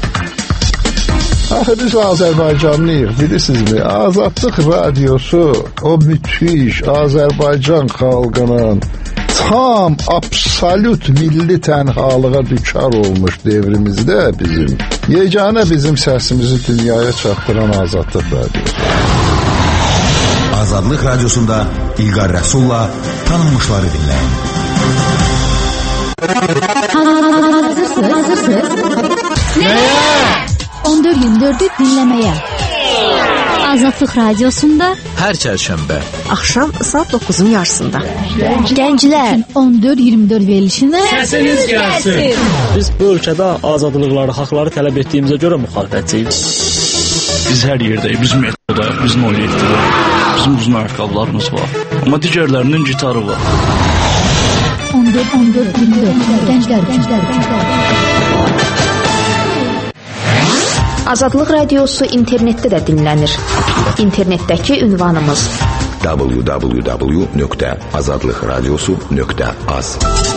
Axı biz Azərbaycanlıyıq, bilirsinizmi? Azadlıq Radiosu o müthiş Azərbaycan xalqının tam absolut milli tənhalığa düçar olmuş devrimizdə yeganə bizim səsimizi dünyaya çatdıran Azadlıq Radiosu. Azadlıq Radiosunda İlqar Rəsulla tanınmışları dinləyin. Hazırsınız? Nəyə? 14-24-ü dinləməyə. Azadlıq radiosunda hər çərşənbə axşam saat 9-un yarısında. Gənclər 14-24 verilişinə səsiniz gəlsin. Biz bu ölkədə azadlıqları, haqları tələb etdiyimizə görə müxalifətçiyik. Biz hər yerdəyik, biz metrodayıq, biz Noyevdəyik, bizim uzun ayaqqabılarımız var. Amma digərlərinin gitarı var. 14-24 gənclər. Azadlıq radiosu internetdə də dinlənir. İnternetdəki ünvanımız www.azadlıqradiosu.az